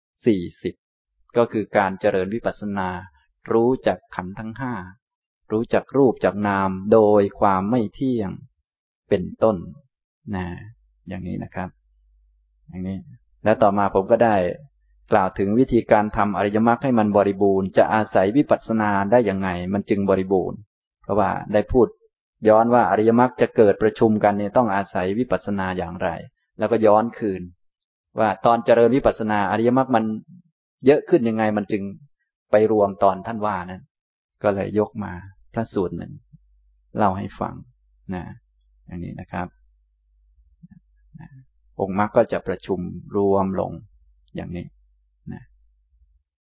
40ก็คือการเจริญวิปัสสนารู้จักขันธ์ทั้ง5รู้จักรูปจักนามโดยความไม่เที่ยงเป็นต้นนะอย่างนี้นะครับอย่างนี้และต่อมาผมก็ได้กล่าวถึงวิธีการทำอริยมรรคให้มันบริบูรณ์จะอาศัยวิปัสสนาได้ยังไงมันจึงบริบูรณ์เพราะว่าได้พูดย้อนว่าอริยมรรคจะเกิดประชุมกันเนี่ยต้องอาศัยวิปัสสนาอย่างไรแล้วก็ย้อนคืนว่าตอนเจริญวิปัสสนาอริยมรรคมันเยอะขึ้นยังไงมันจึงไปรวมตอนท่านว่านั้นก็เลยยกมาพระสูตรหนึ่งเล่าให้ฟังนะอย่างนี้นะครับองค์มรรคก็จะประชุมรวมลงอย่างนี้